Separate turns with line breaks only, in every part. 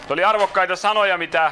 Oli arvokkaita sanoja, mitä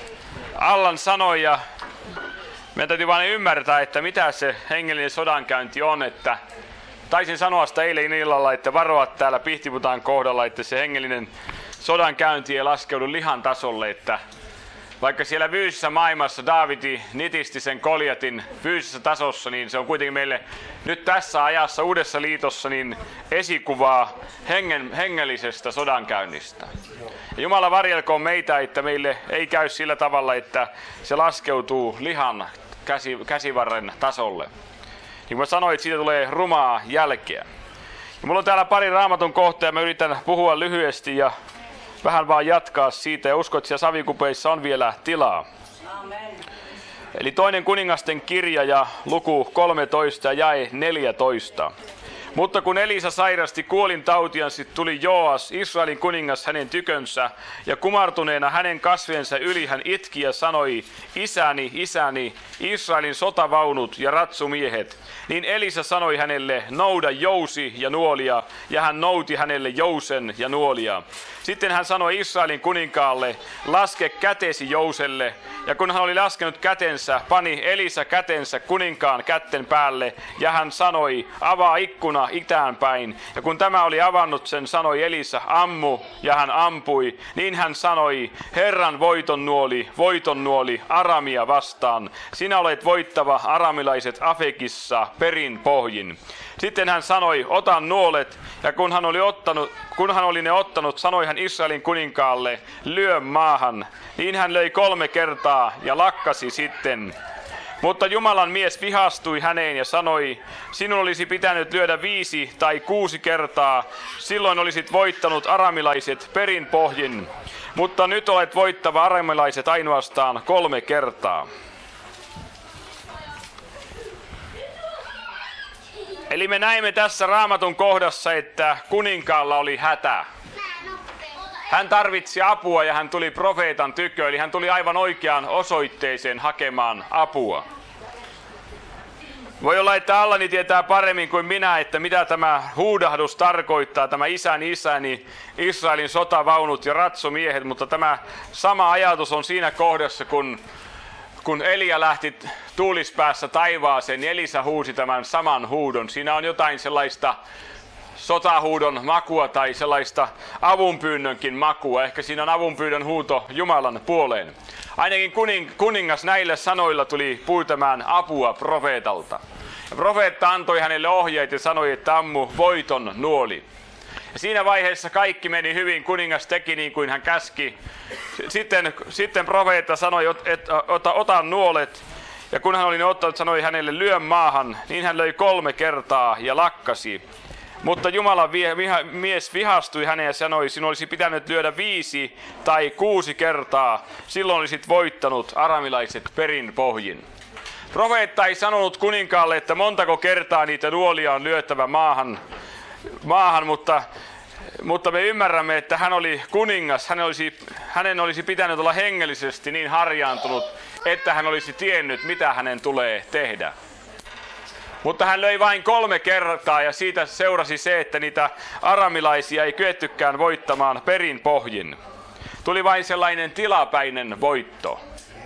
Allan sanoi, ja meidän täytyy vain ymmärtää, että mitä se hengellinen sodankäynti on. Että taisin sanoa sitä eilen illalla, että varoa täällä Pihtiputaan kohdalla, että se hengellinen sodankäynti ei laskeudu lihan tasolle, että vaikka siellä fyysisessä maailmassa Daavidi nitisti sen Goljatin fyysisessä tasossa, niin se on kuitenkin meille nyt tässä ajassa Uudessa liitossa niin esikuvaa hengellisestä sodankäynnistä. Ja Jumala varjelkoon meitä, että meille ei käy sillä tavalla, että se laskeutuu lihan käsivarren tasolle. Niin kuin sanoin, että siitä tulee rumaa jälkeä. Ja mulla on täällä pari Raamatun kohtaa ja mä yritän puhua lyhyesti ja vähän vaan jatkaa siitä, ja uskon, että siellä savikupeissa on vielä tilaa. Amen. Eli 2. kuningasten kirja ja luku 13 ja jae 14. Mutta kun Elisa sairasti kuolintautiansa, tuli Joas, Israelin kuningas, hänen tykönsä, ja kumartuneena hänen kasviensa yli hän itki ja sanoi, isäni, isäni, Israelin sotavaunut ja ratsumiehet. Niin Elisa sanoi hänelle, nouda jousi ja nuolia, ja hän nouti hänelle jousen ja nuolia. Sitten hän sanoi Israelin kuninkaalle, laske kätesi jouselle, ja kun hän oli laskenut kätensä, pani Elisa kätensä kuninkaan kätten päälle, ja hän sanoi, avaa ikkuna itään päin. Ja kun tämä oli avannut sen, sanoi Elisa, ammu, ja hän ampui. Niin hän sanoi, Herran voiton nuoli, Aramia vastaan. Sinä olet voittava aramilaiset Afekissa perin pohjin. Sitten hän sanoi, ota nuolet, ja kun hän oli ne ottanut, sanoi hän Israelin kuninkaalle, lyö maahan. Niin hän löi 3 kertaa ja lakkasi sitten. Mutta Jumalan mies vihastui häneen ja sanoi, sinun olisi pitänyt lyödä 5 tai 6 kertaa, silloin olisit voittanut aramilaiset perin pohjin. Mutta nyt olet voittava aramilaiset ainoastaan 3 kertaa. Eli me näimme tässä Raamatun kohdassa, että kuninkaalla oli hätä. Hän tarvitsi apua ja hän tuli profeetan tykö, eli hän tuli aivan oikeaan osoitteeseen hakemaan apua. Voi olla, että Allani tietää paremmin kuin minä, että mitä tämä huudahdus tarkoittaa, tämä isäni, isäni, Israelin sotavaunut ja ratsumiehet, mutta tämä sama ajatus on siinä kohdassa, kun Elia lähti tuulispäässä taivaaseen, niin Elisa huusi tämän saman huudon. Siinä on jotain sellaista sotahuudon makua tai sellaista avunpyynnönkin makua. Ehkä siinä on avunpyynnön huuto Jumalan puoleen. Ainakin kuningas näillä sanoilla tuli pyytämään apua profeetalta. Ja profeetta antoi hänelle ohjeet ja sanoi, että ammu voiton nuoli. Ja siinä vaiheessa kaikki meni hyvin, kuningas teki niin kuin hän käski. Sitten profeetta sanoi, että ota nuolet. Ja kun hän oli ne ottanut, sanoi hänelle lyö maahan, niin hän löi 3 kertaa ja lakkasi. Mutta Jumalan mies vihastui häneen ja sanoi, sinun olisi pitänyt lyödä 5 tai 6 kertaa, silloin olisit voittanut aramilaiset perin pohjin. Profeetta ei sanonut kuninkaalle, että montako kertaa niitä nuolia on lyöttävä maahan, mutta me ymmärrämme, että hän oli kuningas, hänen olisi pitänyt olla hengellisesti niin harjaantunut, että hän olisi tiennyt, mitä hänen tulee tehdä. Mutta hän löi vain 3 kertaa ja siitä seurasi se, että niitä aramilaisia ei kyettykään voittamaan perin pohjin. Tuli vain sellainen tilapäinen voitto.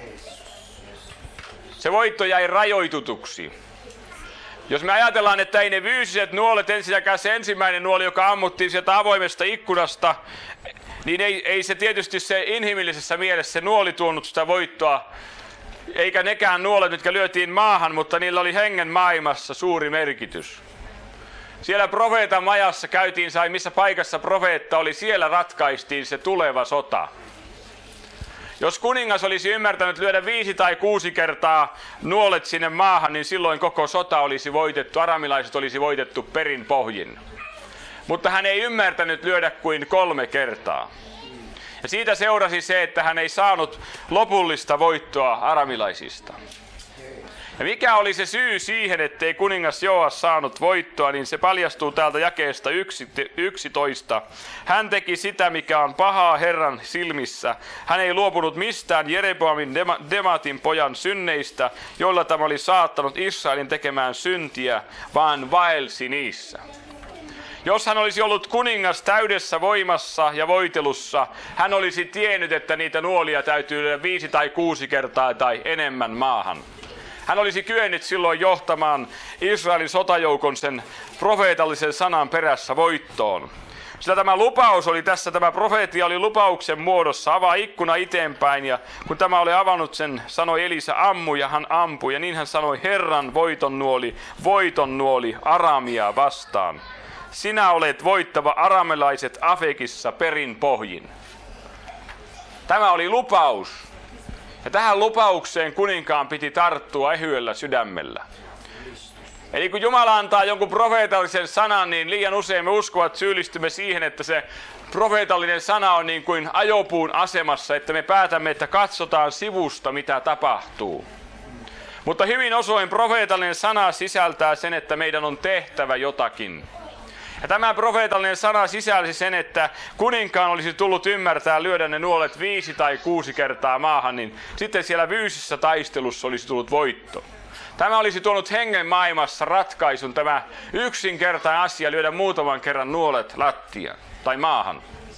Se voitto jäi rajoitutuksi. Jos me ajatellaan, että ei ne fyysiset nuolet, ensinnäkään se ensimmäinen nuoli, joka ammuttiin sieltä avoimesta ikkunasta, niin ei se tietysti se inhimillisessä mielessä se nuoli tuonut sitä voittoa, eikä nekään nuolet, mitkä lyötiin maahan, mutta niillä oli hengen maailmassa suuri merkitys. Siellä profeetan majassa käytiin, missä paikassa profeetta oli, siellä ratkaistiin se tuleva sota. Jos kuningas olisi ymmärtänyt lyödä 5 tai 6 kertaa nuolet sinne maahan, niin silloin koko sota olisi voitettu, aramilaiset olisi voitettu perin pohjin. Mutta hän ei ymmärtänyt lyödä kuin 3 kertaa. Ja siitä seurasi se, että hän ei saanut lopullista voittoa aramilaisista. Ja mikä oli se syy siihen, ettei kuningas Joas saanut voittoa, niin se paljastuu täältä jakeesta 11. Hän teki sitä, mikä on pahaa Herran silmissä. Hän ei luopunut mistään Jereboamin Dematin pojan synneistä, joilla tämä oli saattanut Israelin tekemään syntiä, vaan vaelsi niissä. Jos hän olisi ollut kuningas täydessä voimassa ja voitelussa, hän olisi tiennyt, että niitä nuolia täytyy lyödä 5 tai 6 kertaa tai enemmän maahan. Hän olisi kyennyt silloin johtamaan Israelin sotajoukon sen profeetallisen sanan perässä voittoon. Sillä tämä lupaus oli tässä, tämä profeetia oli lupauksen muodossa, avaa ikkuna eteenpäin, ja kun tämä oli avannut sen, sanoi Elisa, ammu, ja hän ampui, ja niin hän sanoi, Herran voiton nuoli Aramia vastaan. Sinä olet voittava aramelaiset Afekissa perin pohjin. Tämä oli lupaus, ja tähän lupaukseen kuninkaan piti tarttua ehyellä sydämellä. Eli kun Jumala antaa jonkun profeetallisen sanan, niin liian usein me uskovat syyllistymme siihen, että se profeetallinen sana on niin kuin ajopuun asemassa, että me päätämme, että katsotaan sivusta, mitä tapahtuu. Mutta hyvin usein profeetallinen sana sisältää sen, että meidän on tehtävä jotakin. Ja tämä profeetallinen sana sisälsi sen, että kuninkaan olisi tullut ymmärtää lyödä ne nuolet 5 tai 6 kertaa maahan, niin sitten siellä fyysisessä taistelussa olisi tullut voitto. Tämä olisi tuonut hengen maailmassa ratkaisun, tämä yksinkertainen asia lyödä muutaman kerran nuolet lattiaan tai maahan.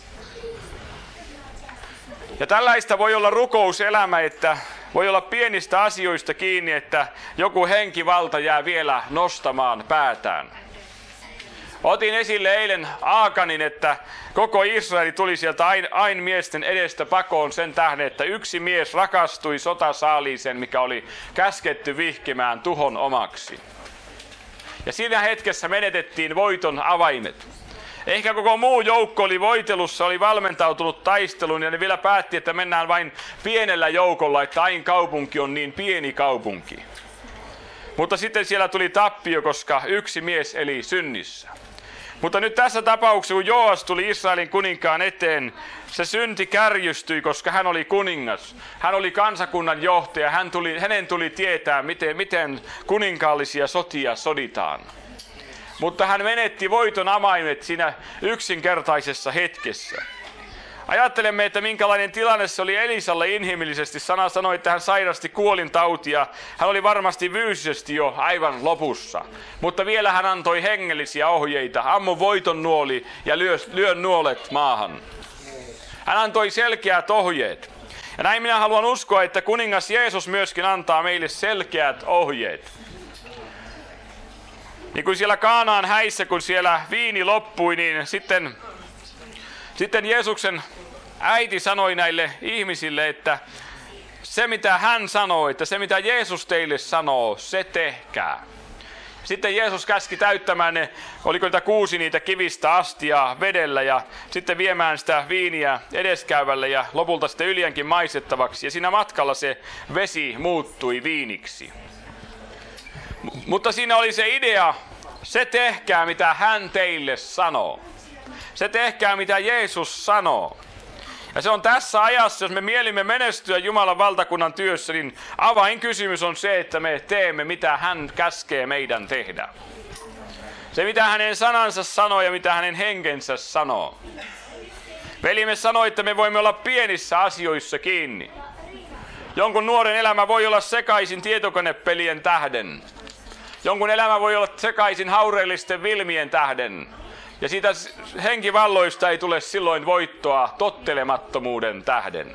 Ja tällaista voi olla rukouselämä, että voi olla pienistä asioista kiinni, että joku henkivalta jää vielä nostamaan päätään. Otin esille eilen Aakanin, että koko Israeli tuli sieltä Ain miesten edestä pakoon sen tähden, että yksi mies rakastui sotasaaliiseen, mikä oli käsketty vihkimään tuhon omaksi. Ja siinä hetkessä menetettiin voiton avaimet. Ehkä koko muu joukko oli voitelussa, oli valmentautunut taisteluun ja ne vielä päätti, että mennään vain pienellä joukolla, että Ain kaupunki on niin pieni kaupunki. Mutta sitten siellä tuli tappio, koska yksi mies eli synnissä. Mutta nyt tässä tapauksessa, kun Joas tuli Israelin kuninkaan eteen, se synti kärjystyi, koska hän oli kuningas. Hän oli kansakunnan johtaja. Hänen tuli tietää, miten kuninkaallisia sotia soditaan. Mutta hän menetti voiton avaimet siinä yksinkertaisessa hetkessä. Ajattelemme, että minkälainen tilanne se oli Elisalle inhimillisesti. Sana sanoi, että hän sairasti kuolintautia. Hän oli varmasti fyysisesti jo aivan lopussa. Mutta vielä hän antoi hengellisiä ohjeita. Ammu voiton nuoli ja lyö nuolet maahan. Hän antoi selkeät ohjeet. Ja näin minä haluan uskoa, että kuningas Jeesus myöskin antaa meille selkeät ohjeet. Niin kuin siellä Kaanaan häissä, kun siellä viini loppui, niin sitten Jeesuksen äiti sanoi näille ihmisille, että se mitä hän sanoo, että se mitä Jeesus teille sanoo, se tehkää. Sitten Jeesus käski täyttämään ne, oliko niitä 6 niitä kivistä astiaa vedellä ja sitten viemään sitä viiniä edeskäyvälle ja lopulta sitten yliänkin maistettavaksi. Ja siinä matkalla se vesi muuttui viiniksi. Mutta siinä oli se idea, se tehkää mitä hän teille sanoo. Se tehkää mitä Jeesus sanoo. Ja se on tässä ajassa, jos me mielimme menestyä Jumalan valtakunnan työssä, niin avainkysymys on se, että me teemme mitä hän käskee meidän tehdä. Se mitä hänen sanansa sanoo ja mitä hänen henkensä sanoo. Velimme sanoi, että me voimme olla pienissä asioissa kiinni. Jonkun nuoren elämä voi olla sekaisin tietokonepelien tähden. Jonkun elämä voi olla sekaisin haureellisten vilmien tähden. Ja siitä henkivalloista ei tule silloin voittoa tottelemattomuuden tähden.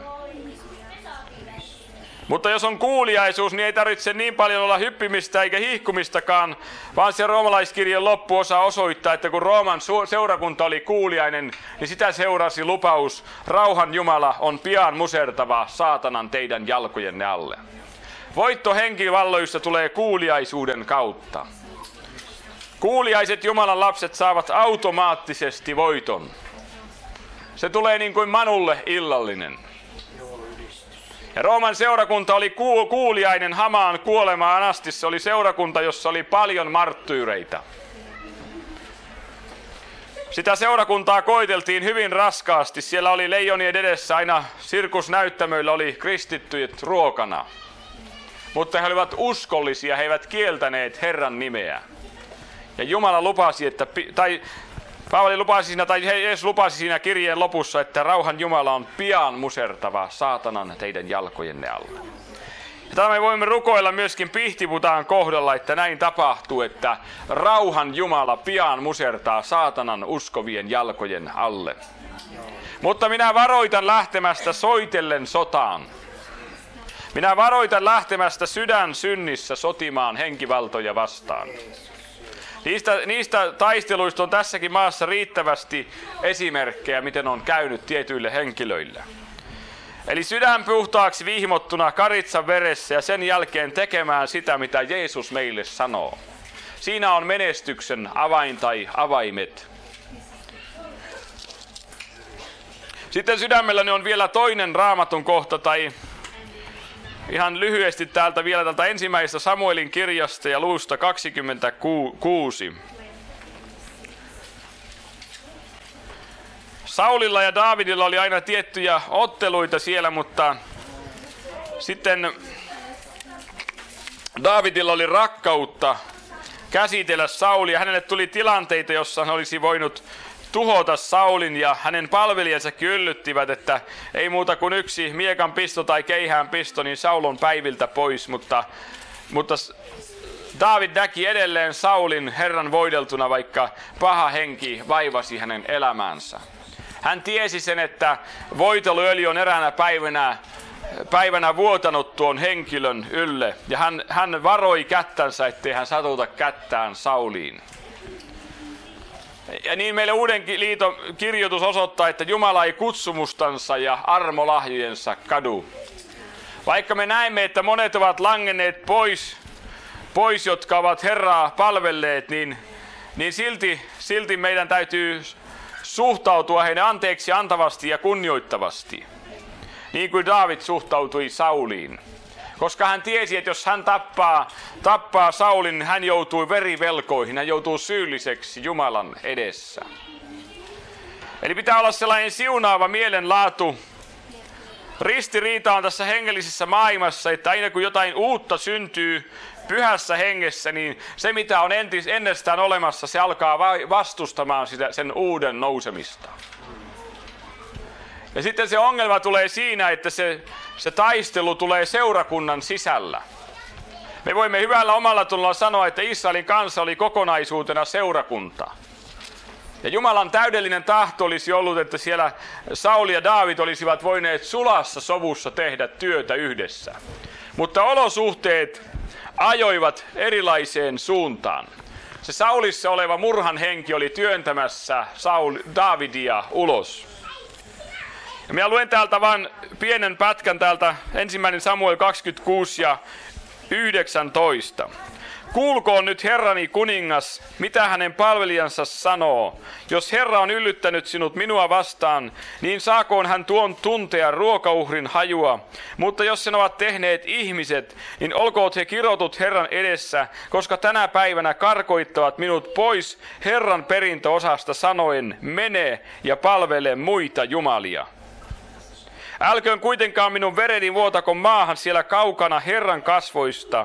Mutta jos on kuuliaisuus, niin ei tarvitse niin paljon olla hyppimistä eikä hiihkumistakaan, vaan se roomalaiskirjan loppuosa osoittaa, että kun Rooman seurakunta oli kuuliainen, niin sitä seurasi lupaus, rauhan Jumala on pian musertava saatanan teidän jalkojenne alle. Voitto henkivalloista tulee kuuliaisuuden kautta. Kuuliaiset Jumalan lapset saavat automaattisesti voiton. Se tulee niin kuin Manulle illallinen. Ja Rooman seurakunta oli kuuliainen hamaan kuolemaan asti. Se oli seurakunta, jossa oli paljon marttyyreitä. Sitä seurakuntaa koeteltiin hyvin raskaasti. Siellä oli leijonien edessä aina sirkusnäyttämöillä oli kristittyjät ruokana. Mutta he olivat uskollisia, he eivät kieltäneet Herran nimeä. Ja Jumala lupasi, Paavali lupasi siinä, tai Jeesus lupasi siinä kirjeen lopussa, että rauhan Jumala on pian musertava saatanan teidän jalkojenne alle. Tätä me voimme rukoilla myöskin Pihtiputaan kohdalla, että näin tapahtuu, että rauhan Jumala pian musertaa saatanan uskovien jalkojen alle. Mutta minä varoitan lähtemästä soitellen sotaan. Minä varoitan lähtemästä sydän synnissä sotimaan henkivaltoja vastaan. Niistä taisteluista on tässäkin maassa riittävästi esimerkkejä, miten on käynyt tietyille henkilöille. Eli sydän puhtaaksi vihmottuna karitsan veressä ja sen jälkeen tekemään sitä, mitä Jeesus meille sanoo. Siinä on menestyksen avain tai avaimet. Sitten sydämelläni on vielä toinen Raamatun kohta, tai ihan lyhyesti täältä ensimmäisestä Samuelin kirjasta ja luvusta 26. Saulilla ja Daavidilla oli aina tiettyjä otteluita siellä, mutta sitten Daavidilla oli rakkautta käsitellä Saulia. Hänelle tuli tilanteita, jossa hän olisi voinut tuhota Saulin, ja hänen palvelijansa yllyttivät, että ei muuta kuin yksi miekan pisto tai keihään pisto, niin Saul on päiviltä pois, mutta Daavid näki edelleen Saulin Herran voideltuna, vaikka paha henki vaivasi hänen elämäänsä. Hän tiesi sen, että voiteluöljy on eräänä päivänä vuotanut tuon henkilön ylle, ja hän varoi kättänsä, ettei hän satuta kättään Sauliin. Ja niin meille Uuden liiton kirjoitus osoittaa, että Jumala ei kutsumustansa ja armolahjojensa kadu. Vaikka me näemme, että monet ovat langenneet pois, jotka ovat Herraa palvelleet, niin silti meidän täytyy suhtautua heidän anteeksi antavasti ja kunnioittavasti. Niin kuin Daavid suhtautui Sauliin. Koska hän tiesi, että jos hän tappaa Saulin, niin hän joutuu verivelkoihin, hän joutuu syylliseksi Jumalan edessä. Eli pitää olla sellainen siunaava mielenlaatu. Ristiriita on tässä hengellisessä maailmassa, että aina kun jotain uutta syntyy pyhässä hengessä, niin se mitä on ennestään olemassa, se alkaa vastustamaan sen uuden nousemista. Ja sitten se ongelma tulee siinä, että se taistelu tulee seurakunnan sisällä. Me voimme hyvällä omalla tunnolla sanoa, että Israelin kansa oli kokonaisuutena seurakunta. Ja Jumalan täydellinen tahto olisi ollut, että siellä Sauli ja Daavid olisivat voineet sulassa sovussa tehdä työtä yhdessä. Mutta olosuhteet ajoivat erilaiseen suuntaan. Se Saulissa oleva murhan henki oli työntämässä Daavidia ulos. Ja minä luen täältä vain pienen pätkän täältä 1. Samuel 26 ja 19. Kuulkoon nyt Herrani kuningas, mitä hänen palvelijansa sanoo. Jos Herra on yllyttänyt sinut minua vastaan, niin saakoon hän tuon tuntea ruokauhrin hajua. Mutta jos sen ovat tehneet ihmiset, niin olkoot he kirotut Herran edessä, koska tänä päivänä karkoittavat minut pois Herran perintöosasta sanoen, mene ja palvele muita jumalia. Älköön kuitenkaan minun vereni vuotako maahan siellä kaukana Herran kasvoista.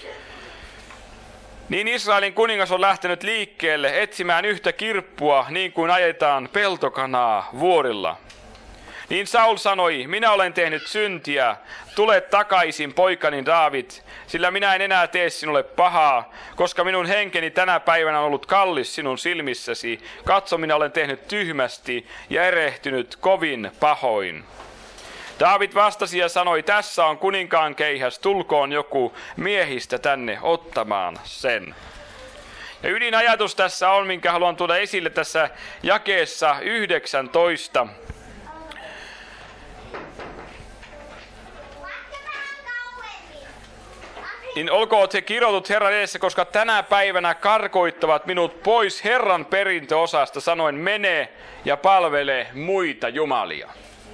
Niin Israelin kuningas on lähtenyt liikkeelle etsimään yhtä kirppua, niin kuin ajetaan peltokanaa vuorilla. Niin Saul sanoi, minä olen tehnyt syntiä, tule takaisin poikani Daavid, sillä minä en enää tee sinulle pahaa, koska minun henkeni tänä päivänä on ollut kallis sinun silmissäsi. Katso, minä olen tehnyt tyhmästi ja erehtynyt kovin pahoin. Daavid vastasi ja sanoi, tässä on kuninkaan keihäs, tulkoon joku miehistä tänne ottamaan sen. Ja ydinajatus tässä on, minkä haluan tuoda esille tässä jakeessa 19. Niin olkoot he kirotut Herran edessä, koska tänä päivänä karkoittavat minut pois Herran perintöosasta, sanoen mene ja palvele muita jumalia.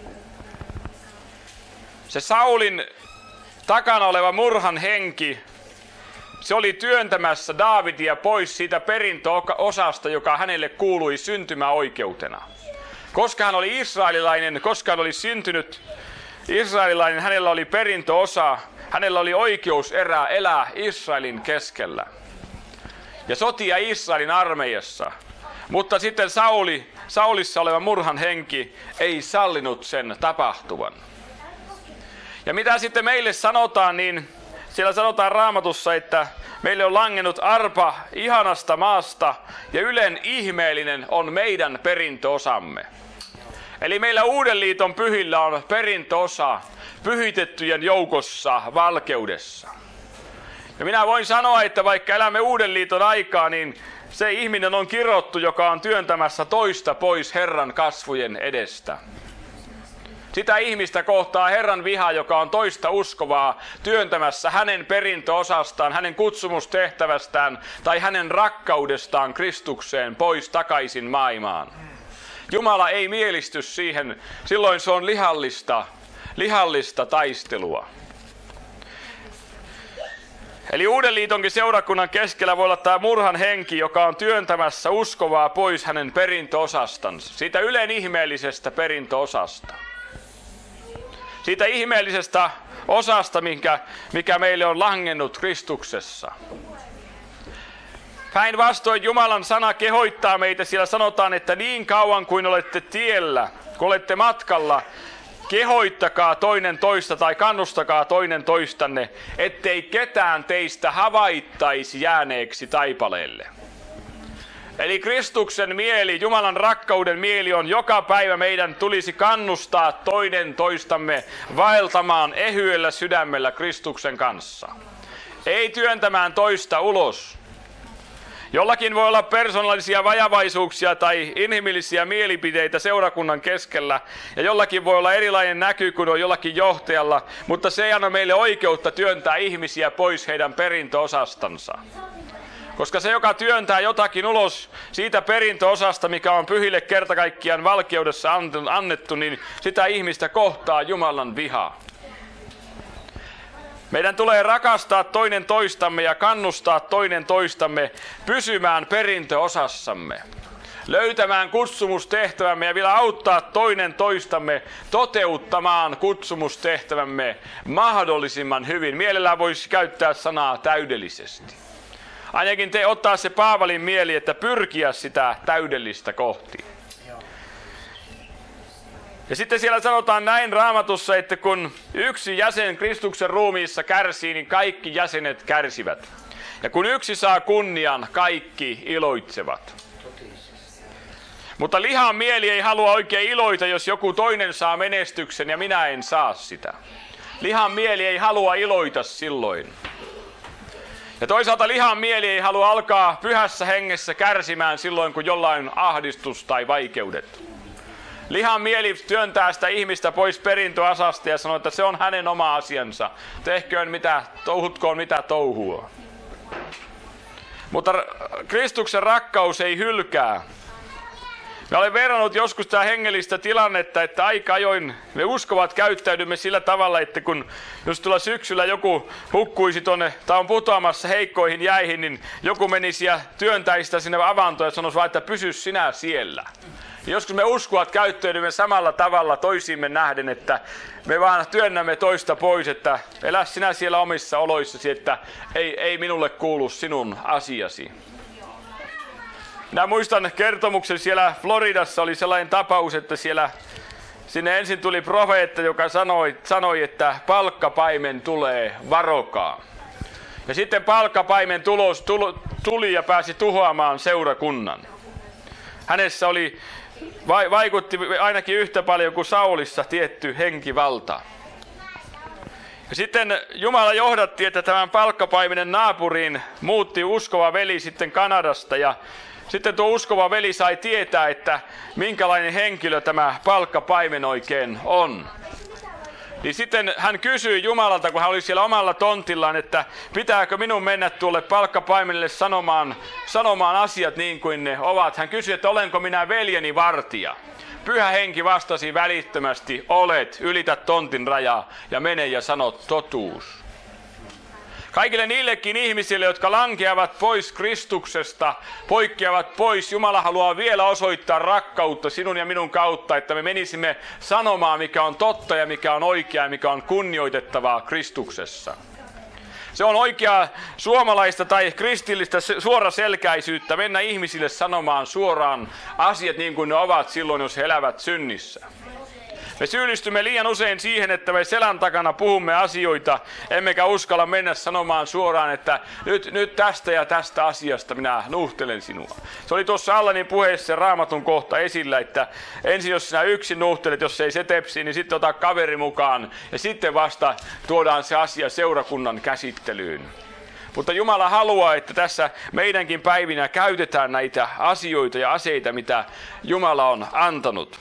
Se Saulin takana oleva murhan henki, se oli työntämässä Daavidia pois siitä perintöosasta, joka hänelle kuului syntymäoikeutena. Koska hän oli israelilainen, koska hän oli syntynyt israelilainen, hänellä oli perintöosa, hänellä oli oikeus elää Israelin keskellä ja sotia Israelin armeijassa. Mutta sitten Saulissa oleva murhan henki ei sallinut sen tapahtuvan. Ja mitä sitten meille sanotaan, niin siellä sanotaan Raamatussa, että meille on langennut arpa ihanasta maasta ja Ylen ihmeellinen on meidän perintöosamme. Eli meillä Uuden liiton pyhillä on perintöosa pyhitettyjen joukossa valkeudessa. Ja minä voin sanoa, että vaikka elämme Uuden liiton aikaa, niin se ihminen on kirottu, joka on työntämässä toista pois Herran kasvojen edestä. Sitä ihmistä kohtaa Herran viha, joka on toista uskovaa työntämässä hänen perintöosastaan, hänen kutsumustehtävästään tai hänen rakkaudestaan Kristukseen pois takaisin maailmaan. Jumala ei mielisty siihen, silloin se on lihallista taistelua. Eli Uuden liitonkin seurakunnan keskellä voi olla tämä murhan henki, joka on työntämässä uskovaa pois hänen perintöosastansa, siitä Ylen ihmeellisestä perintöosasta. Siitä ihmeellisestä osasta, mikä meille on langennut Kristuksessa. Päinvastoin Jumalan sana kehottaa meitä, siellä sanotaan, että niin kauan kuin olette tiellä, kun olette matkalla, kehoittakaa toinen toista tai kannustakaa toinen toistanne, ettei ketään teistä havaittaisi jääneeksi taipaleelle. Eli Kristuksen mieli, Jumalan rakkauden mieli on joka päivä meidän tulisi kannustaa toinen toistamme vaeltamaan ehyellä sydämellä Kristuksen kanssa. Ei työntämään toista ulos. Jollakin voi olla persoonallisia vajavaisuuksia tai inhimillisiä mielipiteitä seurakunnan keskellä, ja jollakin voi olla erilainen näky kuin on jollakin johtajalla, mutta se ei anna meille oikeutta työntää ihmisiä pois heidän perintöosastansa. Koska se, joka työntää jotakin ulos siitä perintöosasta, mikä on pyhille kerta kaikkiaan valkeudessa annettu, niin sitä ihmistä kohtaa Jumalan viha. Meidän tulee rakastaa toinen toistamme ja kannustaa toinen toistamme pysymään perintöosassamme, löytämään kutsumustehtävämme ja vielä auttaa toinen toistamme toteuttamaan kutsumustehtävämme mahdollisimman hyvin. Mielellään voisi käyttää sanaa täydellisesti. Ainakin ottaa se Paavalin mieli, että pyrkiä sitä täydellistä kohti. Ja sitten siellä sanotaan näin Raamatussa, että kun yksi jäsen Kristuksen ruumiissa kärsii, niin kaikki jäsenet kärsivät. Ja kun yksi saa kunnian, kaikki iloitsevat. Mutta lihan mieli ei halua oikein iloita, jos joku toinen saa menestyksen ja minä en saa sitä. Lihan mieli ei halua iloita silloin. Ja toisaalta lihan mieli ei halua alkaa pyhässä hengessä kärsimään silloin, kun jollain on ahdistus tai vaikeudet. Lihan mieli työntää sitä ihmistä pois perintöasasta ja sanoo, että se on hänen oma asiansa. Touhutkoon mitä touhua. Mutta Kristuksen rakkaus ei hylkää. Mä olen verrannut joskus tämä hengellistä tilannetta, että aika ajoin me uskovat käyttäydymme sillä tavalla, että jos tulla syksyllä joku hukkuisi tuonne tai on putoamassa heikkoihin jäihin, niin joku menisi ja työntäisi sitä sinne avantoon ja sanoisi vaan, että pysy sinä siellä. Ja joskus me uskovat käyttäydymme samalla tavalla toisiimme nähden, että me vaan työnnämme toista pois, että elä sinä siellä omissa oloissasi, että ei minulle kuulu sinun asiasi. Minä muistan kertomuksen siellä Floridassa oli sellainen tapaus, että sinne ensin tuli profeetta, joka sanoi, että palkkapaimen tulee, varokaa. Ja sitten palkkapaimen tuli ja pääsi tuhoamaan seurakunnan. Hänessä vaikutti ainakin yhtä paljon kuin Saulissa tietty henkivalta. Ja sitten Jumala johdatti, että tämän palkkapaimenen naapuriin muutti uskova veli sitten Kanadasta ja sitten tuo uskova veli sai tietää, että minkälainen henkilö tämä palkkapaimen oikein on. Niin sitten hän kysyi Jumalalta, kun hän oli siellä omalla tontillaan, että pitääkö minun mennä tuolle palkkapaimenelle sanomaan asiat niin kuin ne ovat. Hän kysyi, että olenko minä veljeni vartija. Pyhä henki vastasi välittömästi, olet, ylitä tontin rajaa ja mene ja sano totuus. Kaikille niillekin ihmisille, jotka lankeavat pois Kristuksesta, poikkeavat pois, Jumala haluaa vielä osoittaa rakkautta sinun ja minun kautta, että me menisimme sanomaan, mikä on totta ja mikä on oikeaa ja mikä on kunnioitettavaa Kristuksessa. Se on oikeaa suomalaista tai kristillistä suoraselkäisyyttä mennä ihmisille sanomaan suoraan asiat niin kuin ne ovat silloin, jos he elävät synnissä. Me syyllistymme liian usein siihen, että me selän takana puhumme asioita, emmekä uskalla mennä sanomaan suoraan, että nyt tästä ja tästä asiasta minä nuhtelen sinua. Se oli tuossa Allanin puheessa Raamatun kohta esillä, että ensin jos sinä yksin nuhtelet, jos ei se tepsi, niin sitten ota kaveri mukaan ja sitten vasta tuodaan se asia seurakunnan käsittelyyn. Mutta Jumala haluaa, että tässä meidänkin päivinä käytetään näitä asioita ja aseita, mitä Jumala on antanut.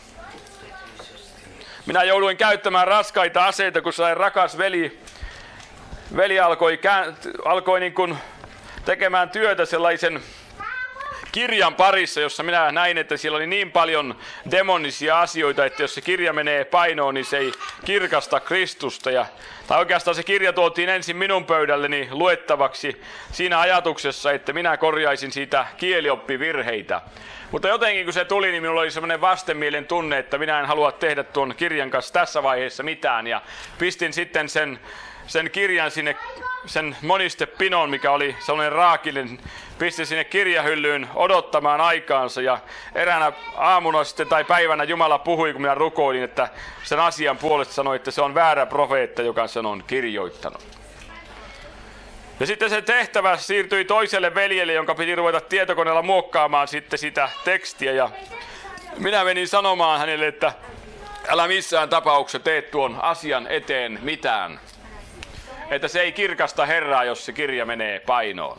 Minä jouduin käyttämään raskaita aseita, kun sellainen rakas veli alkoi niin kuin tekemään työtä sellaisen kirjan parissa, jossa minä näin, että siellä oli niin paljon demonisia asioita, että jos se kirja menee painoon, niin se ei kirkasta Kristusta. Tai oikeastaan se kirja tuotiin ensin minun pöydälleni luettavaksi siinä ajatuksessa, että minä korjaisin siitä kielioppivirheitä. Mutta jotenkin kun se tuli, niin minulla oli semmoinen vastenmielen tunne, että minä en halua tehdä tuon kirjan kanssa tässä vaiheessa mitään. Ja pistin sitten sen kirjan sinne, sen monistepinon, mikä oli sellainen raakillinen, pistin sinne kirjahyllyyn odottamaan aikaansa. Ja eräänä aamuna sitten tai päivänä Jumala puhui, kun minä rukoilin, että sen asian puolesta sanoi, että se on väärä profeetta, joka sen on kirjoittanut. Ja sitten se tehtävä siirtyi toiselle veljelle, jonka piti ruveta tietokoneella muokkaamaan sitten sitä tekstiä. Ja minä menin sanomaan hänelle, että älä missään tapauksessa tee tuon asian eteen mitään. Että se ei kirkasta Herraa, jos se kirja menee painoon.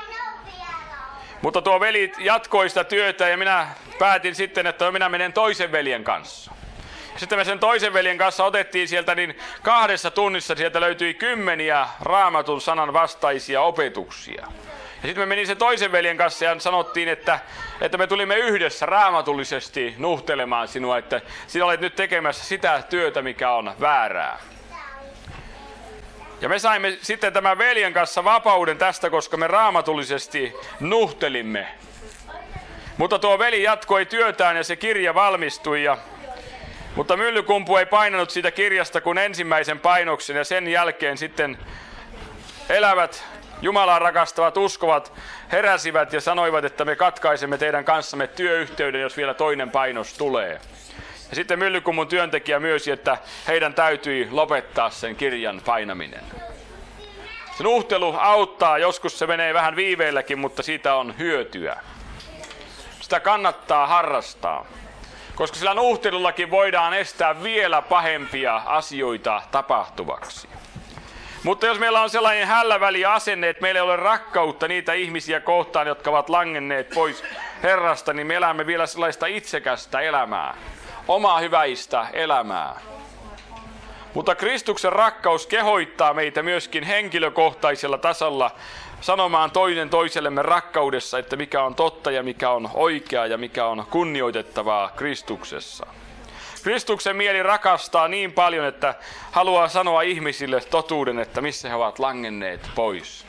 Mutta tuo veli jatkoi sitä työtä ja minä päätin sitten, että minä menen toisen veljen kanssa. Sitten me sen toisen veljen kanssa otettiin sieltä, niin 2 tunnissa sieltä löytyi 10 Raamatun sanan vastaisia opetuksia. Ja sitten me menin sen toisen veljen kanssa ja sanottiin, että me tulimme yhdessä raamatullisesti nuhtelemaan sinua, että sinä olet nyt tekemässä sitä työtä, mikä on väärää. Ja me saimme sitten tämän veljen kanssa vapauden tästä, koska me raamatullisesti nuhtelimme. Mutta tuo veli jatkoi työtään ja se kirja valmistui. Mutta myllykumpu ei painanut siitä kirjasta kuin ensimmäisen painoksen ja sen jälkeen sitten elävät, Jumalaa rakastavat, uskovat heräsivät ja sanoivat, että me katkaisemme teidän kanssamme työyhteyden, jos vielä toinen painos tulee. Ja sitten myllykumpun työntekijä myönsi, että heidän täytyi lopettaa sen kirjan painaminen. Se nuhtelu auttaa, joskus se menee vähän viiveelläkin, mutta siitä on hyötyä. Sitä kannattaa harrastaa. Koska sillä nuhtelullakin voidaan estää vielä pahempia asioita tapahtuvaksi. Mutta jos meillä on sellainen hälläväli asenne, että meillä ei ole rakkautta niitä ihmisiä kohtaan, jotka ovat langenneet pois Herrasta, niin me elämme vielä sellaista itsekästä elämää, omaa hyväistä elämää. Mutta Kristuksen rakkaus kehoittaa meitä myöskin henkilökohtaisella tasolla sanomaan toinen toisellemme rakkaudessa, että mikä on totta ja mikä on oikeaa ja mikä on kunnioitettavaa Kristuksessa. Kristuksen mieli rakastaa niin paljon, että haluaa sanoa ihmisille totuuden, että missä he ovat langenneet pois.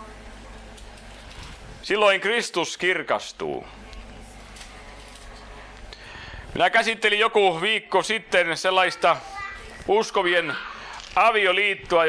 Silloin Kristus kirkastuu. Minä käsittelin joku viikko sitten sellaista uskovien avioliittoa,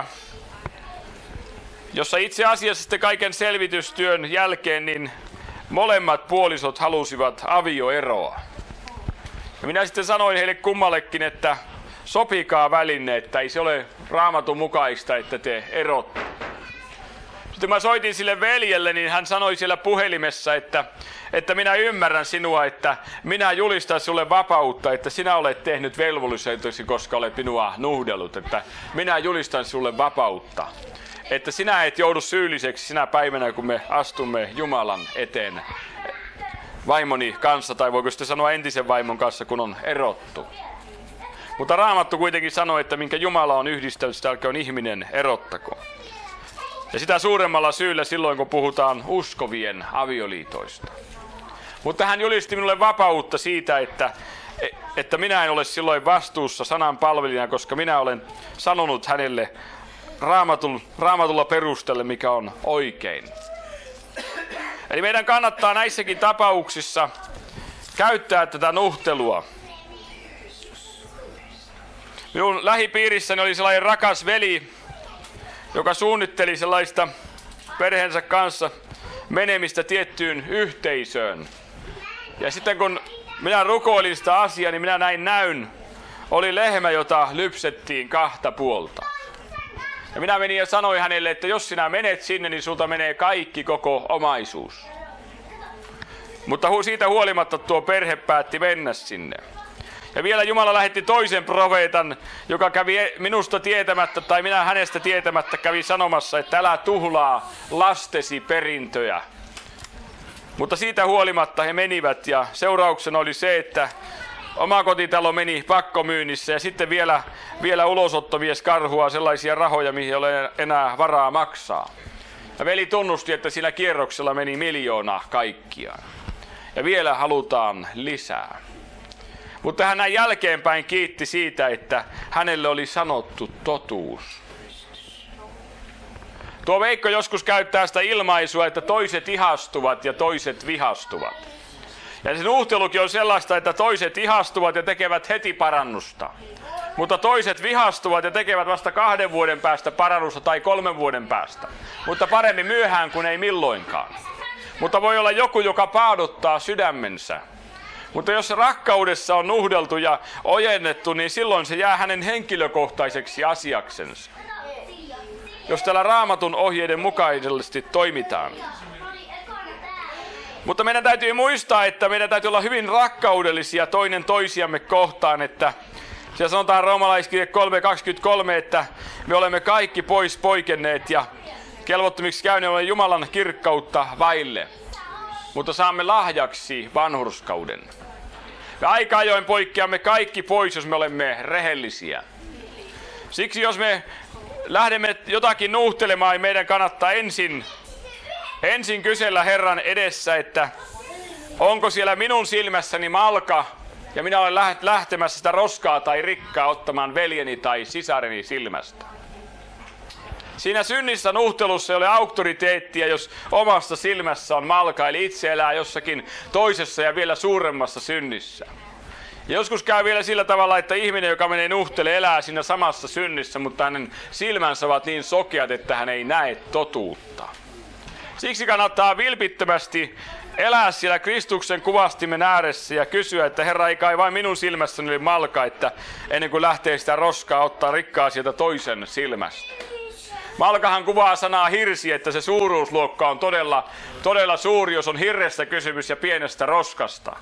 jossa itse asiassa sitten kaiken selvitystyön jälkeen niin molemmat puolisot halusivat avioeroa. Ja minä sitten sanoin heille kummallekin, että sopikaa väline, että ei se ole Raamatun mukaista, että te erotte. Sitten mä soitin sille veljelle, niin hän sanoi siellä puhelimessa, että minä ymmärrän sinua, että minä julistan sulle vapautta, että sinä olet tehnyt velvollisuutesi, koska olet minua nuhdellut, että minä julistan sulle vapautta. Että sinä et joudu syylliseksi sinä päivänä, kun me astumme Jumalan eteen vaimoni kanssa, tai voiko sitten sanoa entisen vaimon kanssa, kun on erottu. Mutta Raamattu kuitenkin sanoo, että minkä Jumala on yhdistänyt, sitä älköön ihminen erottako. Ja sitä suuremmalla syyllä silloin, kun puhutaan uskovien avioliitoista. Mutta hän julisti minulle vapautta siitä, että minä en ole silloin vastuussa sanan palvelijana, koska minä olen sanonut hänelle raamatulla perustelle, mikä on oikein. Eli meidän kannattaa näissäkin tapauksissa käyttää tätä nuhtelua. Minun lähipiirissäni oli sellainen rakas veli, joka suunnitteli sellaista perheensä kanssa menemistä tiettyyn yhteisöön. Ja sitten kun minä rukoilin sitä asiaa, niin minä näin näyn oli lehmä, jota lypsettiin kahta puolta. Ja minä menin ja sanoin hänelle, että jos sinä menet sinne, niin sulta menee kaikki koko omaisuus. Mutta siitä huolimatta tuo perhe päätti mennä sinne. Ja vielä Jumala lähetti toisen profeetan, joka kävi minusta tietämättä, tai minä hänestä tietämättä kävi sanomassa, että älä tuhlaa lastesi perintöjä. Mutta siitä huolimatta he menivät, ja seurauksena oli se, että oma kotitalo meni pakkomyynnissä, ja sitten vielä ulosottomies karhua sellaisia rahoja, mihin ei ole enää varaa maksaa. Ja veli tunnusti, että siinä kierroksella meni 1 miljoona kaikkiaan. Ja vielä halutaan lisää. Mutta hän näin jälkeenpäin kiitti siitä, että hänelle oli sanottu totuus. Tuo Veikko joskus käyttää sitä ilmaisua, että toiset ihastuvat ja toiset vihastuvat. Ja se nuhtelukin on sellaista, että toiset ihastuvat ja tekevät heti parannusta. Mutta toiset vihastuvat ja tekevät vasta 2 vuoden päästä parannusta tai 3 vuoden päästä. Mutta paremmin myöhään kuin ei milloinkaan. Mutta voi olla joku, joka paadottaa sydämensä. Mutta jos rakkaudessa on nuhdeltu ja ojennettu, niin silloin se jää hänen henkilökohtaiseksi asiaksensa. Jos täällä Raamatun ohjeiden mukaisesti toimitaan. Mutta meidän täytyy muistaa, että meidän täytyy olla hyvin rakkaudellisia toinen toisiamme kohtaan, että siellä sanotaan Roomalaiskirje 3.23, että me olemme kaikki pois poikenneet ja kelvottomiksi käyneet olemme Jumalan kirkkautta vaille, mutta saamme lahjaksi vanhurskauden. Me aika ajoin poikkeamme kaikki pois, jos me olemme rehellisiä. Siksi jos me lähdemme jotakin nuhtelemaan, niin meidän kannattaa ensin kysellä Herran edessä, että onko siellä minun silmässäni malka, ja minä olen lähtemässä sitä roskaa tai rikkaa ottamaan veljeni tai sisareni silmästä. Siinä synnissä nuhtelussa ei ole auktoriteettia, jos omassa silmässä on malka, eli itse elää jossakin toisessa ja vielä suuremmassa synnissä. Ja joskus käy vielä sillä tavalla, että ihminen, joka menee nuhtele, elää siinä samassa synnissä, mutta hänen silmänsä ovat niin sokeat, että hän ei näe totuutta. Siksi kannattaa vilpittömästi elää siellä Kristuksen kuvastimen ääressä ja kysyä, että Herra, ei kai vain minun silmässäni ole malka, että ennen kuin lähtee sitä roskaa, ottaa rikkaa sieltä toisen silmästä. Malkahan kuvaa sanaa hirsi, että se suuruusluokka on todella suuri, jos on hirrestä kysymys ja pienestä roskasta.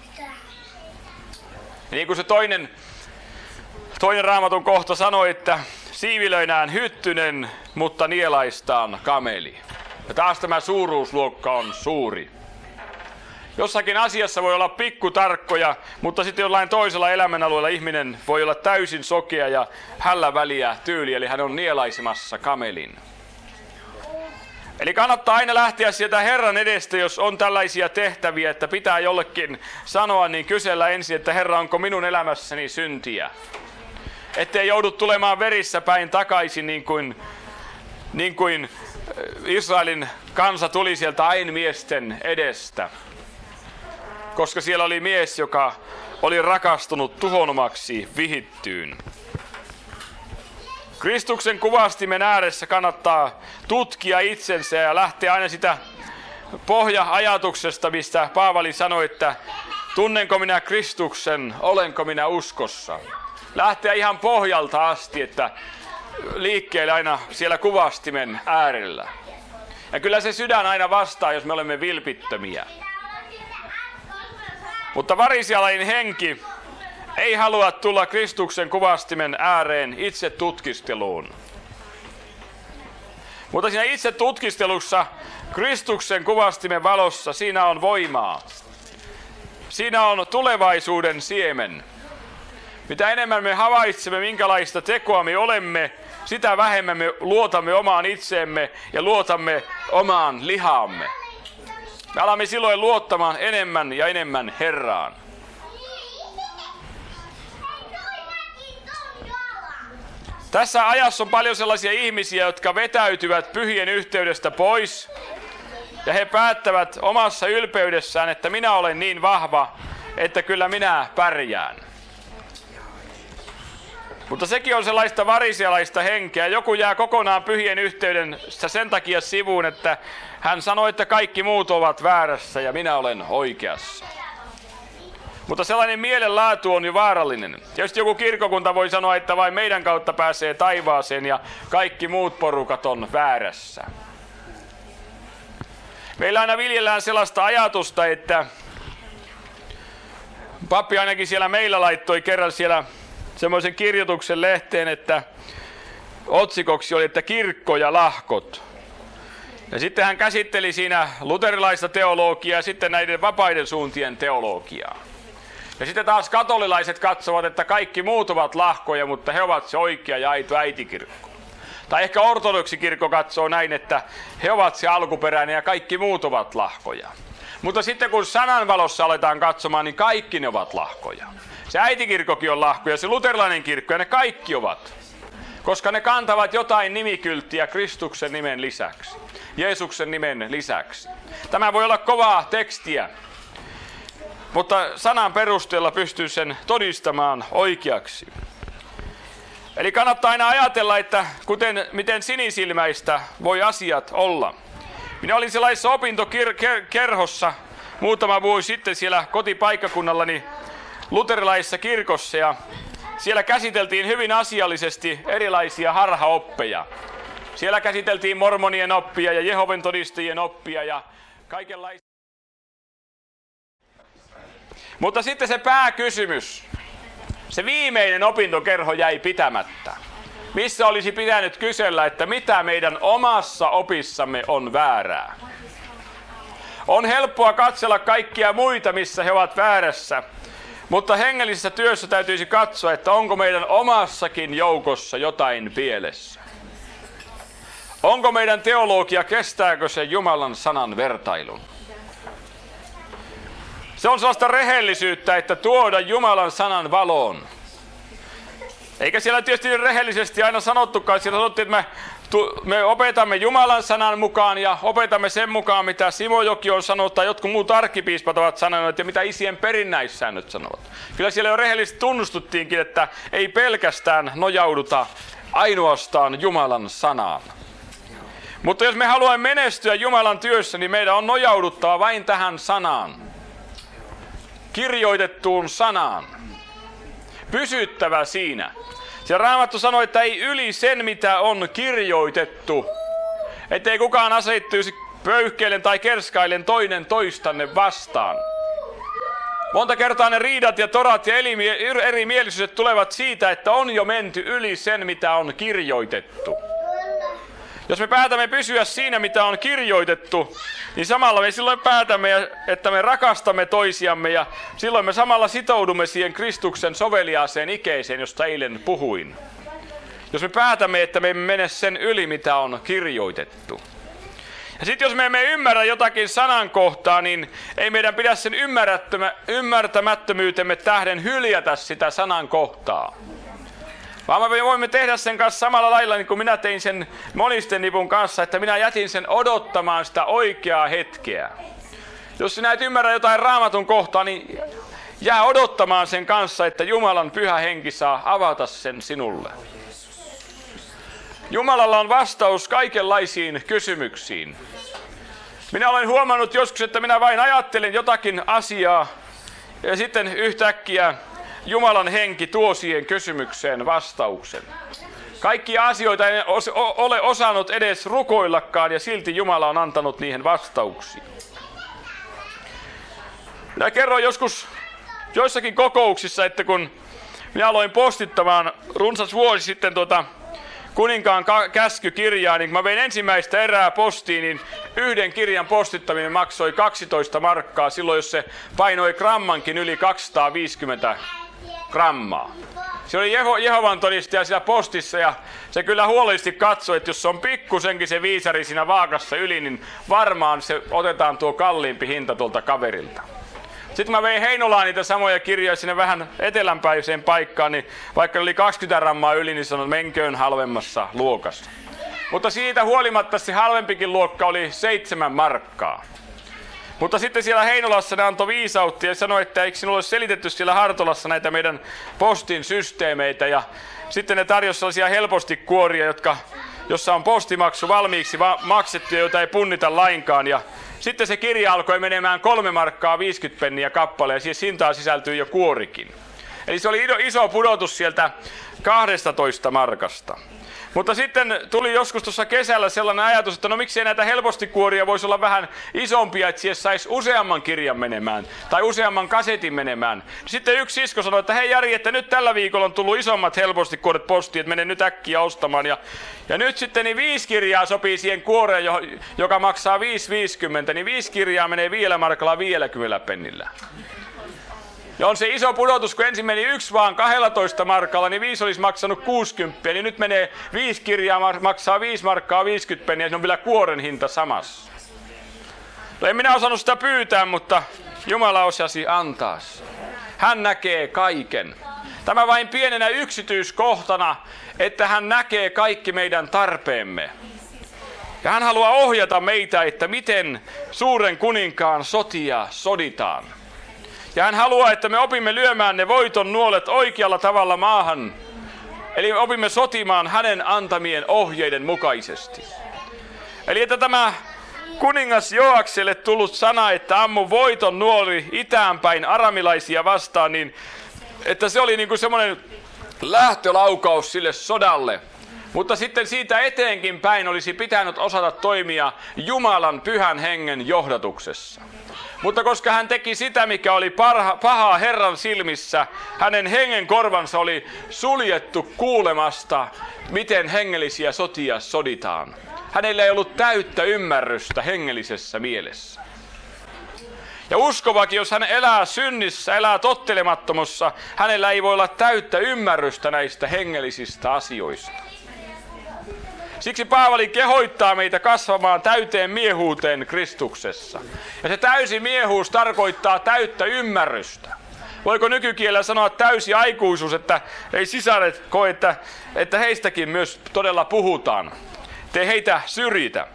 Ja niin kuin se toinen Raamatun kohta sanoi, että siivilöinään hyttynen, mutta nielaistaan kameli. Ja taas tämä suuruusluokka on suuri. Jossakin asiassa voi olla pikkutarkkoja, mutta sitten jollain toisella elämänalueella ihminen voi olla täysin sokea ja hällä väliä tyyli, eli hän on nielaisemassa kamelin. Eli kannattaa aina lähteä sieltä Herran edestä, jos on tällaisia tehtäviä, että pitää jollekin sanoa, niin kysellä ensin, että Herra, onko minun elämässäni syntiä? Ettei joudu tulemaan verissä päin takaisin niin kuin Israelin kansa tuli sieltä Ain-miesten edestä. Koska siellä oli mies, joka oli rakastunut tuhonomaksi vihittyyn. Kristuksen kuvastimen ääressä kannattaa tutkia itsensä ja lähteä aina sitä pohja-ajatuksesta, mistä Paavali sanoi, että tunnenko minä Kristuksen, olenko minä uskossa. Lähteä ihan pohjalta asti, että liikkeelle aina siellä kuvastimen äärellä. Ja kyllä se sydän aina vastaa, jos me olemme vilpittömiä. Mutta varisialainen henki ei halua tulla Kristuksen kuvastimen ääreen itse tutkisteluun. Mutta siinä itse tutkistelussa Kristuksen kuvastimen valossa siinä on voimaa. Siinä on tulevaisuuden siemen. Mitä enemmän me havaitsemme, minkälaista tekoa me olemme, sitä vähemmän me luotamme omaan itseemme ja luotamme omaan lihaamme. Me alamme silloin luottamaan enemmän ja enemmän Herraan. Tässä ajassa on paljon sellaisia ihmisiä, jotka vetäytyvät pyhien yhteydestä pois. Ja he päättävät omassa ylpeydessään, että minä olen niin vahva, että kyllä minä pärjään. Mutta sekin on sellaista varisialaista henkeä. Joku jää kokonaan pyhien yhteydessä sen takia sivuun, että hän sanoi, että kaikki muut ovat väärässä ja minä olen oikeassa. Mutta sellainen mielenlaatu on jo vaarallinen. Jos joku kirkkokunta voi sanoa, että vain meidän kautta pääsee taivaaseen ja kaikki muut porukat on väärässä. Meillä aina viljellään sellaista ajatusta, että pappi ainakin siellä meillä laittoi kerran siellä semmoisen kirjoituksen lehteen, että otsikoksi oli, että kirkko ja lahkot. Ja sitten hän käsitteli siinä luterilaista teologiaa ja sitten näiden vapaiden suuntien teologiaa. Ja sitten taas katolilaiset katsovat, että kaikki muut ovat lahkoja, mutta he ovat se oikea ja aito äitikirkko. Tai ehkä ortodoksikirkko katsoo näin, että he ovat se alkuperäinen ja kaikki muut ovat lahkoja. Mutta sitten kun sananvalossa aletaan katsomaan, niin kaikki ne ovat lahkoja. Se äitikirkkokin on lahkoja, se luterilainen kirkko ja ne kaikki ovat. Koska ne kantavat jotain nimikylttiä Kristuksen nimen lisäksi. Jeesuksen nimen lisäksi. Tämä voi olla kovaa tekstiä, mutta sanan perusteella pystyy sen todistamaan oikeaksi. Eli kannattaa aina ajatella, että miten sinisilmäistä voi asiat olla. Minä olin sellaisessa opintokerhossa muutama vuosi sitten siellä kotipaikkakunnallani luterilaisessa kirkossa ja siellä käsiteltiin hyvin asiallisesti erilaisia harhaoppeja. Siellä käsiteltiin mormonien oppia ja Jehovan todistajien oppia ja kaikenlaista. Mutta sitten se pääkysymys, se viimeinen opintokerho jäi pitämättä. Missä olisi pitänyt kysellä, että mitä meidän omassa opissamme on väärää? On helppoa katsella kaikkia muita, missä he ovat väärässä. Mutta hengellisessä työssä täytyisi katsoa, että onko meidän omassakin joukossa jotain pielessä. Onko meidän teologia, kestääkö se Jumalan sanan vertailun? Se on sellaista rehellisyyttä, että tuoda Jumalan sanan valoon. Eikä siellä tietysti rehellisesti aina sanottukaan, siellä sanottiin, että me opetamme Jumalan sanan mukaan ja opetamme sen mukaan, mitä Simo Joki on sanonut tai jotkut muut arkkipiispat ovat sanoneet ja mitä isien perinnäissäännöt sanovat. Kyllä siellä jo rehellisesti tunnustuttiinkin, että ei pelkästään nojauduta ainoastaan Jumalan sanaan. Mutta jos me haluamme menestyä Jumalan työssä, niin meidän on nojauduttava vain tähän sanaan. Kirjoitettuun sanaan. Pysyttävä siinä. Se Raamattu sanoo, että ei yli sen, mitä on kirjoitettu. Ettei kukaan asettuisi pöyhkeillen tai kerskaillen toinen toistanne vastaan. Monta kertaa ne riidat ja torat ja erimielisyydet tulevat siitä, että on jo menty yli sen, mitä on kirjoitettu. Jos me päätämme pysyä siinä, mitä on kirjoitettu, niin samalla me silloin päätämme, että me rakastamme toisiamme ja silloin me samalla sitoudumme siihen Kristuksen soveliaaseen ikeeseen, josta eilen puhuin. Jos me päätämme, että me emme mene sen yli, mitä on kirjoitettu. Ja sitten jos me emme ymmärrä jotakin sanankohtaa, niin ei meidän pidä sen ymmärtämättömyytemme tähden hyljätä sitä sanankohtaa. Vaan me voimme tehdä sen kanssa samalla lailla, niin kuin minä tein sen monisten nipun kanssa, että minä jätin sen odottamaan sitä oikeaa hetkeä. Jos sinä et ymmärrä jotain Raamatun kohtaa, niin jää odottamaan sen kanssa, että Jumalan pyhä henki saa avata sen sinulle. Jumalalla on vastaus kaikenlaisiin kysymyksiin. Minä olen huomannut joskus, että minä vain ajattelen jotakin asiaa ja sitten yhtäkkiä Jumalan henki tuo siihen kysymykseen vastauksen. Kaikkia asioita en ole osannut edes rukoillakaan ja silti Jumala on antanut niihin vastauksia. Minä kerroin joskus joissakin kokouksissa, että kun minä aloin postittamaan runsas vuosi sitten kuninkaan käskykirjaa, niin kun mä vein ensimmäistä erää postiin, niin yhden kirjan postittaminen maksoi 12 markkaa silloin, jos se painoi grammankin yli 250 grammaa. Se oli Jehovan todistaja siellä postissa ja se kyllä huolellisesti katsoi, että jos se on pikkusenkin se viisari siinä vaakassa yli, niin varmaan se otetaan tuo kalliimpi hinta tuolta kaverilta. Sitten mä vein Heinolaan niitä samoja kirjoja sinne vähän etelänpäiseen paikkaan, niin vaikka oli 20 grammaa yli, niin sanoin, menköön halvemmassa luokassa. Mutta siitä huolimatta se halvempikin luokka oli 7 markkaa. Mutta sitten siellä Heinolassa ne antoi viisautta ja sanoi, että eikö sinulle selitetty siellä Hartolassa näitä meidän postin systeemeitä. Ja sitten ne tarjosi sellaisia helposti kuoria, jossa on postimaksu valmiiksi maksettu ja joita ei punnita lainkaan. Ja Sitten se kirja alkoi menemään 3 markkaa 50 penniä kappale ja siihen hintaan sisältyi jo kuorikin. Eli se oli iso pudotus sieltä 12 markasta. Mutta sitten tuli joskus tuossa kesällä sellainen ajatus, että no miksei näitä helposti kuoria voisi olla vähän isompia, että siihen saisi useamman kirjan menemään tai useamman kasetin menemään. Sitten yksi sisko sanoi, että hei Jari, että nyt tällä viikolla on tullut isommat helposti kuoret postiin, että mene nyt äkkiä ostamaan. Ja nyt sitten niin 5 kirjaa sopii siihen kuoreen, joka maksaa 5,50, niin 5 kirjaa menee 5 markalla 50 pennillä. Ja on se iso pudotus, kun ensin meni 1 vaan 12 markalla, niin 5 olisi maksanut 60, niin nyt menee 5 kirjaa, maksaa 5 markkaa 50 penniä, ja se on vielä kuoren hinta samassa. No en minä osannut sitä pyytää, mutta Jumala osasi antaa. Hän näkee kaiken. Tämä vain pienenä yksityiskohtana, että hän näkee kaikki meidän tarpeemme. Ja hän haluaa ohjata meitä, että miten suuren kuninkaan sotia soditaan. Ja hän haluaa, että me opimme lyömään ne voiton nuolet oikealla tavalla maahan. Eli opimme sotimaan hänen antamien ohjeiden mukaisesti. Eli että tämä kuningas Joakselle tullut sana, että ammu voiton nuoli itäänpäin aramilaisia vastaan, niin että se oli niin kuin semmoinen lähtölaukaus sille sodalle. Mutta sitten siitä eteenkin päin olisi pitänyt osata toimia Jumalan pyhän hengen johdatuksessa. Mutta koska hän teki sitä, mikä oli pahaa Herran silmissä, hänen hengen korvansa oli suljettu kuulemasta, miten hengellisiä sotia soditaan. Hänellä ei ollut täyttä ymmärrystä hengellisessä mielessä. Ja uskovakin, jos hän elää synnissä, elää tottelemattomussa, hänellä ei voi olla täyttä ymmärrystä näistä hengellisistä asioista. Siksi Paavali kehoittaa meitä kasvamaan täyteen miehuuteen Kristuksessa. Ja se täysi miehuus tarkoittaa täyttä ymmärrystä. Voiko nykykielellä sanoa täysi aikuisuus, että ei sisaret koe, että heistäkin myös todella puhutaan. Te heitä syrjitä.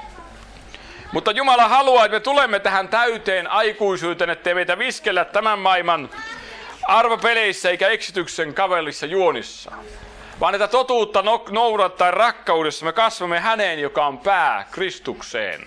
Mutta Jumala haluaa, että me tulemme tähän täyteen aikuisuuteen, ettei meitä viskellä tämän maailman arvopeleissä eikä eksityksen kavelissa juonissa. Vaan että totuutta noudattaa rakkaudessa me kasvamme häneen, joka on pää, Kristukseen.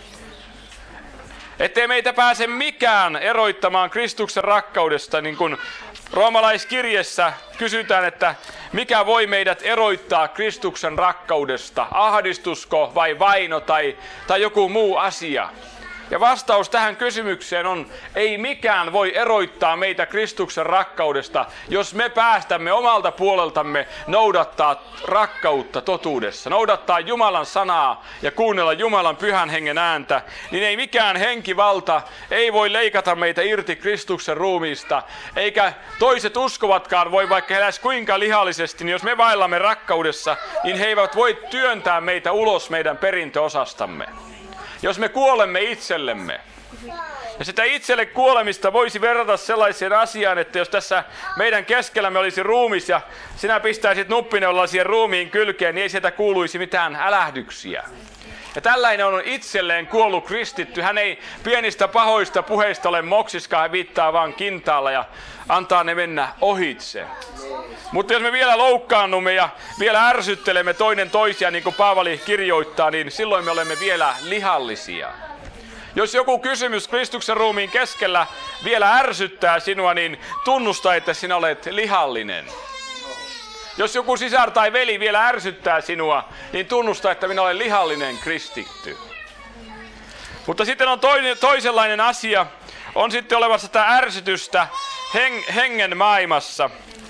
Ettei meitä pääse mikään eroittamaan Kristuksen rakkaudesta, niin kuin roomalaiskirjessä kysytään, että mikä voi meidät eroittaa Kristuksen rakkaudesta, ahdistusko vai vaino tai joku muu asia. Ja vastaus tähän kysymykseen on, ei mikään voi eroittaa meitä Kristuksen rakkaudesta, jos me päästämme omalta puoleltamme noudattaa rakkautta totuudessa, noudattaa Jumalan sanaa ja kuunnella Jumalan pyhän hengen ääntä, niin ei mikään henkivalta ei voi leikata meitä irti Kristuksen ruumiista, eikä toiset uskovatkaan voi, vaikka he eläis kuinka lihallisesti, niin jos me vaellamme rakkaudessa, niin he eivät voi työntää meitä ulos meidän perintöosastamme. Jos me kuolemme itsellemme. Ja sitä itselle kuolemista voisi verrata sellaiseen asiaan, että jos tässä meidän keskellämme olisi ruumis ja sinä pistäisit nuppineulla siihen ruumiin kylkeen, niin ei sieltä kuuluisi mitään älähdyksiä. Ja tällainen on itselleen kuollut kristitty. Hän ei pienistä pahoista puheista ole moksiskaan, hän viittaa vaan kintaalla ja antaa ne mennä ohitse. Mutta jos me vielä loukkaannumme ja vielä ärsyttelemme toinen toisia, niin kuin Paavali kirjoittaa, niin silloin me olemme vielä lihallisia. Jos joku kysymys Kristuksen ruumiin keskellä vielä ärsyttää sinua, niin tunnusta, että sinä olet lihallinen. Jos joku sisar tai veli vielä ärsyttää sinua, niin tunnusta, että minä olen lihallinen kristitty. Mutta sitten on toisenlainen asia. On sitten olevassa tätä ärsytystä hengen maailmassa.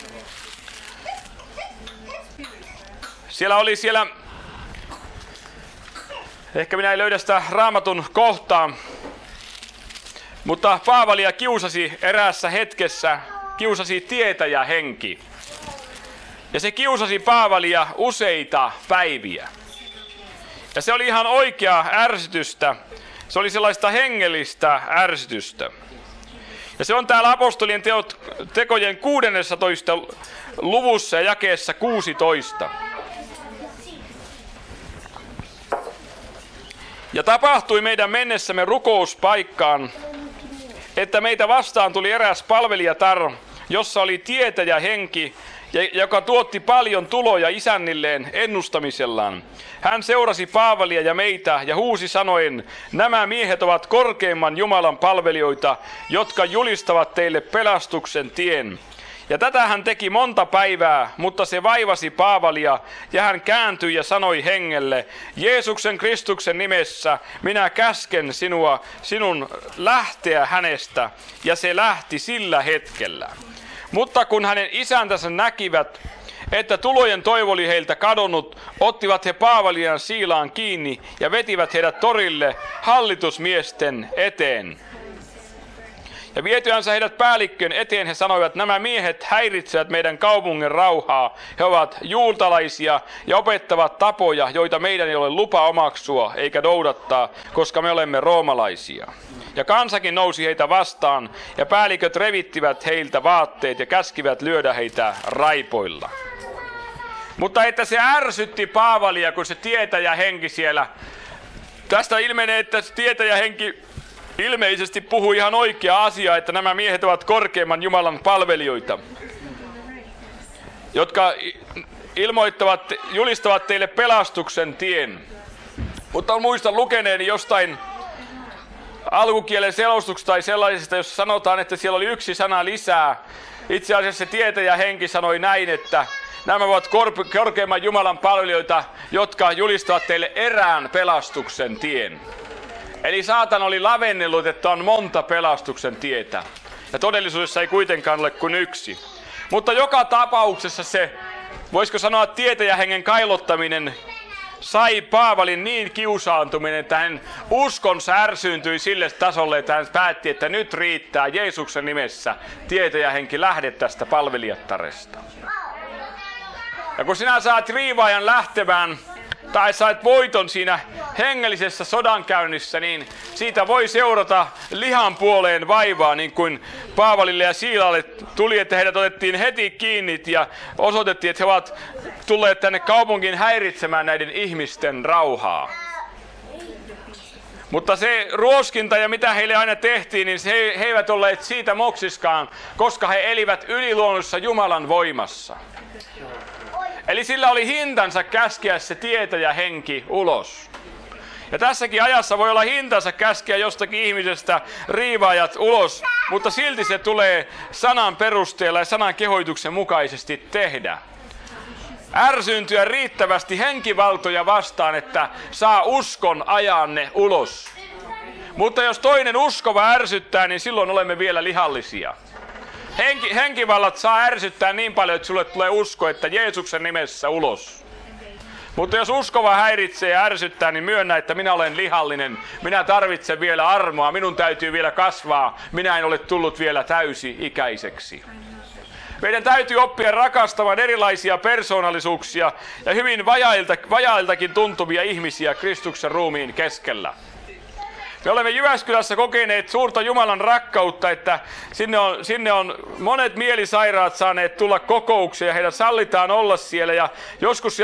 Siellä, ehkä minä en löydä sitä Raamatun kohtaa, mutta Paavalia kiusasi eräässä hetkessä, kiusasi tietäjähenki. Ja se kiusasi Paavalia useita päiviä. Ja se oli ihan oikeaa ärsytystä. Se oli sellaista hengellistä ärsytystä. Ja se on täällä apostolien tekojen 16. luvussa ja jakeessa 16. Ja tapahtui meidän mennessämme rukouspaikkaan, että meitä vastaan tuli eräs palvelijatar, jossa oli tietäjähenki, joka tuotti paljon tuloja isännilleen ennustamisellaan. Hän seurasi Paavalia ja meitä ja huusi sanoen, nämä miehet ovat korkeimman Jumalan palvelijoita, jotka julistavat teille pelastuksen tien. Ja tätä hän teki monta päivää, mutta se vaivasi Paavalia, ja hän kääntyi ja sanoi hengelle, Jeesuksen Kristuksen nimessä minä käsken sinun lähteä hänestä, ja se lähti sillä hetkellä. Mutta kun hänen isäntänsä näkivät, että tulojen toivo oli heiltä kadonnut, ottivat he Paavalian ja Siilaan kiinni ja vetivät heidät torille hallitusmiesten eteen. Ja vietyänsä heidät päällikköön eteen he sanoivat, nämä miehet häiritsevät meidän kaupungin rauhaa. He ovat juutalaisia ja opettavat tapoja, joita meidän ei ole lupa omaksua eikä noudattaa, koska me olemme roomalaisia. Ja kansakin nousi heitä vastaan, ja päälliköt revittivät heiltä vaatteet ja käskivät lyödä heitä raipoilla. Mutta että se ärsytti Paavalia, kun se tietäjähenki siellä. Tästä ilmenee, että tietäjähenki ilmeisesti puhui ihan oikeaa asiaa, että nämä miehet ovat korkeimman Jumalan palvelijoita, jotka julistavat teille pelastuksen tien. Mutta muistan lukeneeni jostain alkukielen selostuksesta tai sellaisesta, jossa sanotaan, että siellä oli yksi sana lisää. Itse asiassa se tietäjähenki sanoi näin, että nämä ovat korkeimman Jumalan palvelijoita, jotka julistavat teille erään pelastuksen tien. Eli saatan oli lavennellut, että on monta pelastuksen tietä. Ja todellisuudessa ei kuitenkaan ole kuin yksi. Mutta joka tapauksessa se, voisiko sanoa tietäjähengen kailottaminen, sai Paavalin niin kiusaantuminen, että hänen uskonsa ärsyyntyi sille tasolle, että hän päätti, että nyt riittää Jeesuksen nimessä tietäjähenki lähde tästä palvelijattaresta. Ja kun sinä saat riivaajan lähtevään, tai sait voiton siinä hengellisessä sodankäynnissä, niin siitä voi seurata lihan puoleen vaivaa, niin kuin Paavalille ja Siilalle tuli, että heidät otettiin heti kiinni ja osoitettiin, että he ovat tulleet tänne kaupunkiin häiritsemään näiden ihmisten rauhaa. Mutta se ruoskinta ja mitä heille aina tehtiin, niin he eivät olleet siitä moksiskaan, koska he elivät yliluonnollisessa Jumalan voimassa. Eli sillä oli hintansa käskeä se tietäjähenki ulos. Ja tässäkin ajassa voi olla hintansa käskeä jostakin ihmisestä riivaajat ulos, mutta silti se tulee sanan perusteella ja sanan kehoituksen mukaisesti tehdä. Ärsyyntyä riittävästi henkivaltoja vastaan, että saa uskon ajaa ne ulos. Mutta jos toinen uskova ärsyttää, niin silloin olemme vielä lihallisia. Henkivallat saa ärsyttää niin paljon, että sulle tulee usko, että Jeesuksen nimessä ulos. Mutta jos uskova häiritsee ja ärsyttää, niin myönnä, että minä olen lihallinen. Minä tarvitsen vielä armoa, minun täytyy vielä kasvaa. Minä en ole tullut vielä täysi-ikäiseksi. Meidän täytyy oppia rakastamaan erilaisia persoonallisuuksia ja hyvin vajailtakin tuntuvia ihmisiä Kristuksen ruumiin keskellä. Me olemme Jyväskylässä kokeneet suurta Jumalan rakkautta, että sinne on monet mielisairaat saaneet tulla kokoukseen ja heidät sallitaan olla siellä. Ja joskus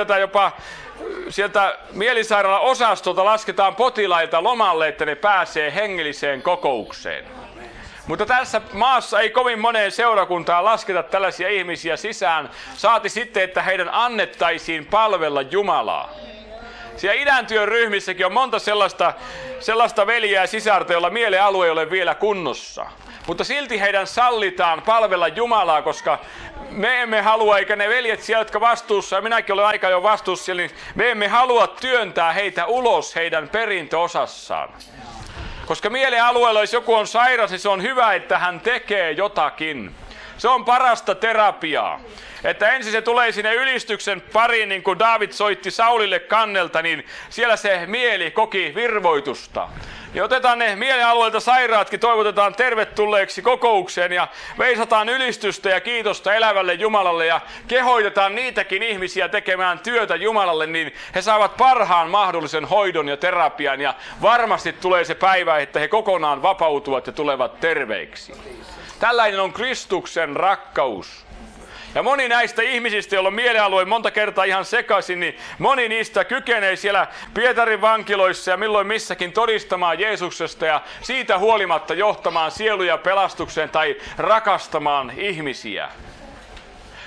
sieltä mielisairaalan osastolta lasketaan potilailta lomalle, että ne pääsee hengelliseen kokoukseen. Mutta tässä maassa ei kovin moneen seurakuntaan lasketa tällaisia ihmisiä sisään, saati sitten, että heidän annettaisiin palvella Jumalaa. Siellä idäntyön ryhmissäkin on monta sellaista veljeä ja sisarta, jolla mielialue ei ole vielä kunnossa. Mutta silti heidän sallitaan palvella Jumalaa, koska me emme halua, eikä ne veljet siellä, jotka vastuussa, ja minäkin olen aika jo vastuussa, niin me emme halua työntää heitä ulos heidän perintöosassaan. Koska mielialueella, jos joku on sairas, niin se on hyvä, että hän tekee jotakin. Se on parasta terapiaa. Että ensin se tulee sinne ylistyksen pariin, niin kuin Daavid soitti Saulille kannelta, niin siellä se mieli koki virvoitusta. Ja otetaan ne mielialueelta sairaatkin, toivotetaan tervetulleeksi kokoukseen ja veisataan ylistystä ja kiitosta elävälle Jumalalle ja kehoitetaan niitäkin ihmisiä tekemään työtä Jumalalle, niin he saavat parhaan mahdollisen hoidon ja terapian ja varmasti tulee se päivä, että he kokonaan vapautuvat ja tulevat terveiksi. Tällainen on Kristuksen rakkaus. Ja moni näistä ihmisistä, joilla on mielialue monta kertaa ihan sekaisin, niin moni niistä kykenee siellä Pietarin vankiloissa ja milloin missäkin todistamaan Jeesuksesta ja siitä huolimatta johtamaan sieluja pelastukseen tai rakastamaan ihmisiä.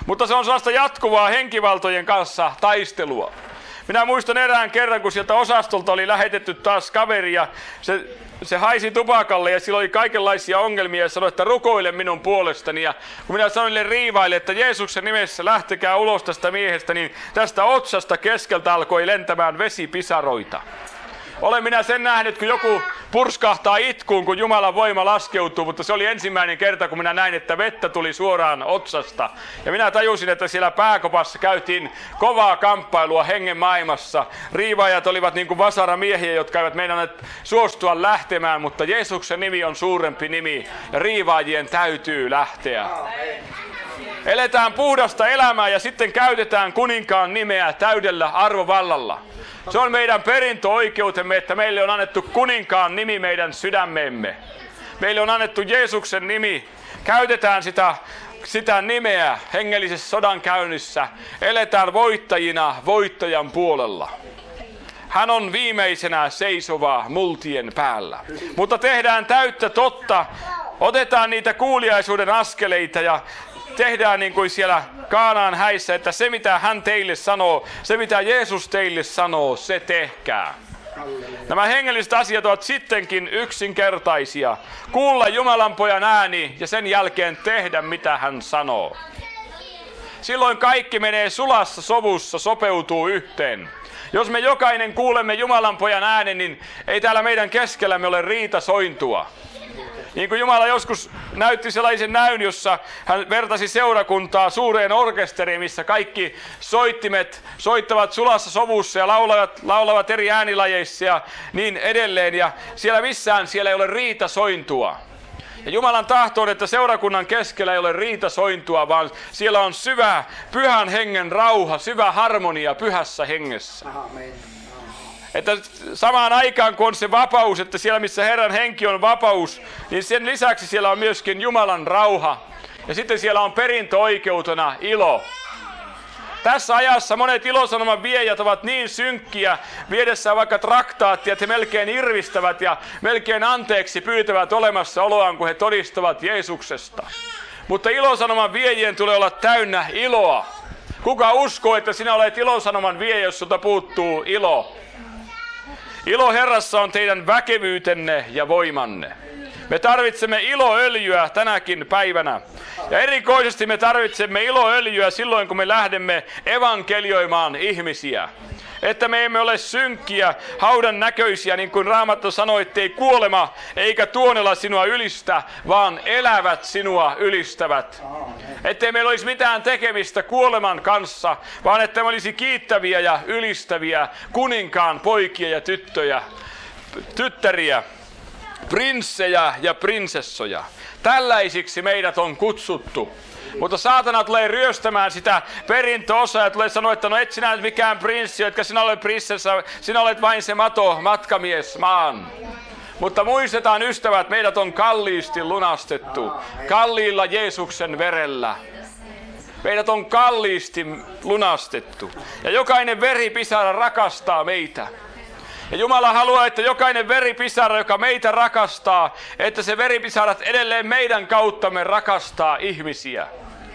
Mutta se on sellaista jatkuvaa henkivaltojen kanssa taistelua. Minä muistan erään kerran, kun sieltä osastolta oli lähetetty taas kaveri ja se haisi tupakalle ja sillä oli kaikenlaisia ongelmia ja sanoi, että rukoile minun puolestani. Ja kun minä sanoin niille riivaille, että Jeesuksen nimessä lähtekää ulos tästä miehestä, niin tästä otsasta keskeltä alkoi lentämään vesipisaroita. Olen minä sen nähnyt, kun joku purskahtaa itkuun, kun Jumalan voima laskeutuu, mutta se oli ensimmäinen kerta, kun minä näin, että vettä tuli suoraan otsasta. Ja minä tajusin, että siellä pääkopassa käytiin kovaa kamppailua hengen maailmassa. Riivaajat olivat niin kuin vasaramiehiä, jotka eivät meinanneet suostua lähtemään, mutta Jeesuksen nimi on suurempi nimi ja riivaajien täytyy lähteä. Eletään puhdasta elämää ja sitten käytetään kuninkaan nimeä täydellä arvovallalla. Se on meidän perintöoikeutemme, että meille on annettu kuninkaan nimi meidän sydämemme. Meille on annettu Jeesuksen nimi. Käytetään sitä nimeä hengellisessä sodankäynnissä. Eletään voittajina voittajan puolella. Hän on viimeisenä seisova multien päällä. Mutta tehdään täyttä totta. Otetaan niitä kuuliaisuuden askeleita ja tehdään niin kuin siellä Kaanaan häissä, että se mitä hän teille sanoo, se mitä Jeesus teille sanoo, se tehkää. Nämä hengelliset asiat ovat sittenkin yksinkertaisia. Kuulla Jumalan pojan ääni ja sen jälkeen tehdä mitä hän sanoo. Silloin kaikki menee sulassa sovussa, sopeutuu yhteen. Jos me jokainen kuulemme Jumalan pojan äänen, niin ei täällä meidän keskellämme ole riitasointua. Niin kuin Jumala joskus näytti sellaisen näyn, jossa hän vertasi seurakuntaa suureen orkesteriin, missä kaikki soittimet soittavat sulassa sovussa ja laulavat eri äänilajeissa ja niin edelleen. Ja siellä ei ole riitasointua. Ja Jumalan tahto on, että seurakunnan keskellä ei ole riitasointua, vaan siellä on syvä pyhän hengen rauha, syvä harmonia pyhässä hengessä. Että samaan aikaan kun on se vapaus, että siellä missä Herran henki on vapaus, niin sen lisäksi siellä on myöskin Jumalan rauha. Ja sitten siellä on perintöoikeutena ilo. Tässä ajassa monet ilosanoman viejät ovat niin synkkiä viedessään vaikka traktaattia, että he melkein irvistävät ja melkein anteeksi pyytävät olemassaoloaan, kun he todistavat Jeesuksesta. Mutta ilosanoman viejien tulee olla täynnä iloa. Kuka uskoo, että sinä olet ilosanoman viejä, jos sulta puuttuu ilo? Ilo Herrassa on teidän väkevyytenne ja voimanne. Me tarvitsemme iloöljyä tänäkin päivänä. Ja erikoisesti me tarvitsemme iloöljyä silloin, kun me lähdemme evankelioimaan ihmisiä. Että me emme ole synkkiä, haudan näköisiä, niin kuin Raamattu sanoi, ettei kuolema eikä tuonela sinua ylistä, vaan elävät sinua ylistävät. Ettei meillä olisi mitään tekemistä kuoleman kanssa, vaan että me olisi kiittäviä ja ylistäviä kuninkaan poikia ja tyttäriä, prinssejä ja prinsessoja. Tällaisiksi meidät on kutsuttu. Mutta saatana tulee ryöstämään sitä perintöosaa ja tulee sanoa, että no et sinä nyt mikään prinssi, etkä sinä ole prinsessa, sinä olet vain se matkamies maan. Mutta muistetaan ystävät, meidät on kalliisti lunastettu, kalliilla Jeesuksen verellä. Meidät on kalliisti lunastettu ja jokainen veripisara rakastaa meitä. Ja Jumala haluaa, että jokainen veripisara, joka meitä rakastaa, että se veripisarat edelleen meidän kauttamme rakastaa ihmisiä.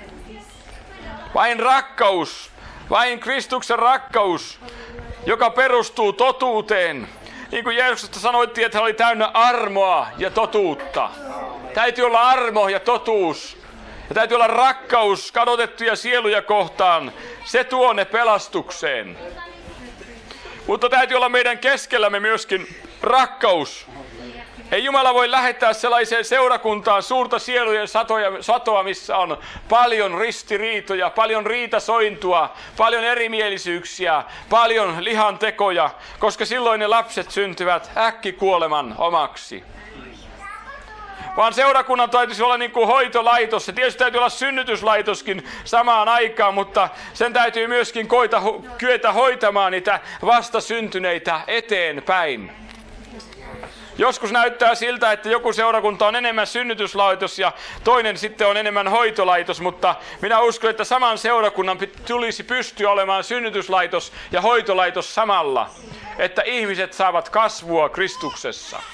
Vain rakkaus, vain Kristuksen rakkaus, joka perustuu totuuteen. Niin kuin Jeesuksesta sanoittiin, että hän oli täynnä armoa ja totuutta. Täytyy olla armo ja totuus. Ja täytyy olla rakkaus kadotettuja sieluja kohtaan. Se tuo ne pelastukseen. Mutta täytyy olla meidän keskellämme myöskin rakkaus. Ei Jumala voi lähettää sellaiseen seurakuntaan suurta sielujen satoa, missä on paljon ristiriitoja, paljon riitasointua, paljon erimielisyyksiä, paljon lihantekoja, koska silloin ne lapset syntyvät äkkikuoleman omaksi. Vaan seurakunnan täytyisi olla niin kuin hoitolaitos. Se tietysti täytyy olla synnytyslaitoskin samaan aikaan, mutta sen täytyy myöskin kyetä hoitamaan niitä vastasyntyneitä eteenpäin. Joskus näyttää siltä, että joku seurakunta on enemmän synnytyslaitos ja toinen sitten on enemmän hoitolaitos, mutta minä uskon, että saman seurakunnan tulisi pystyä olemaan synnytyslaitos ja hoitolaitos samalla, että ihmiset saavat kasvua Kristuksessa.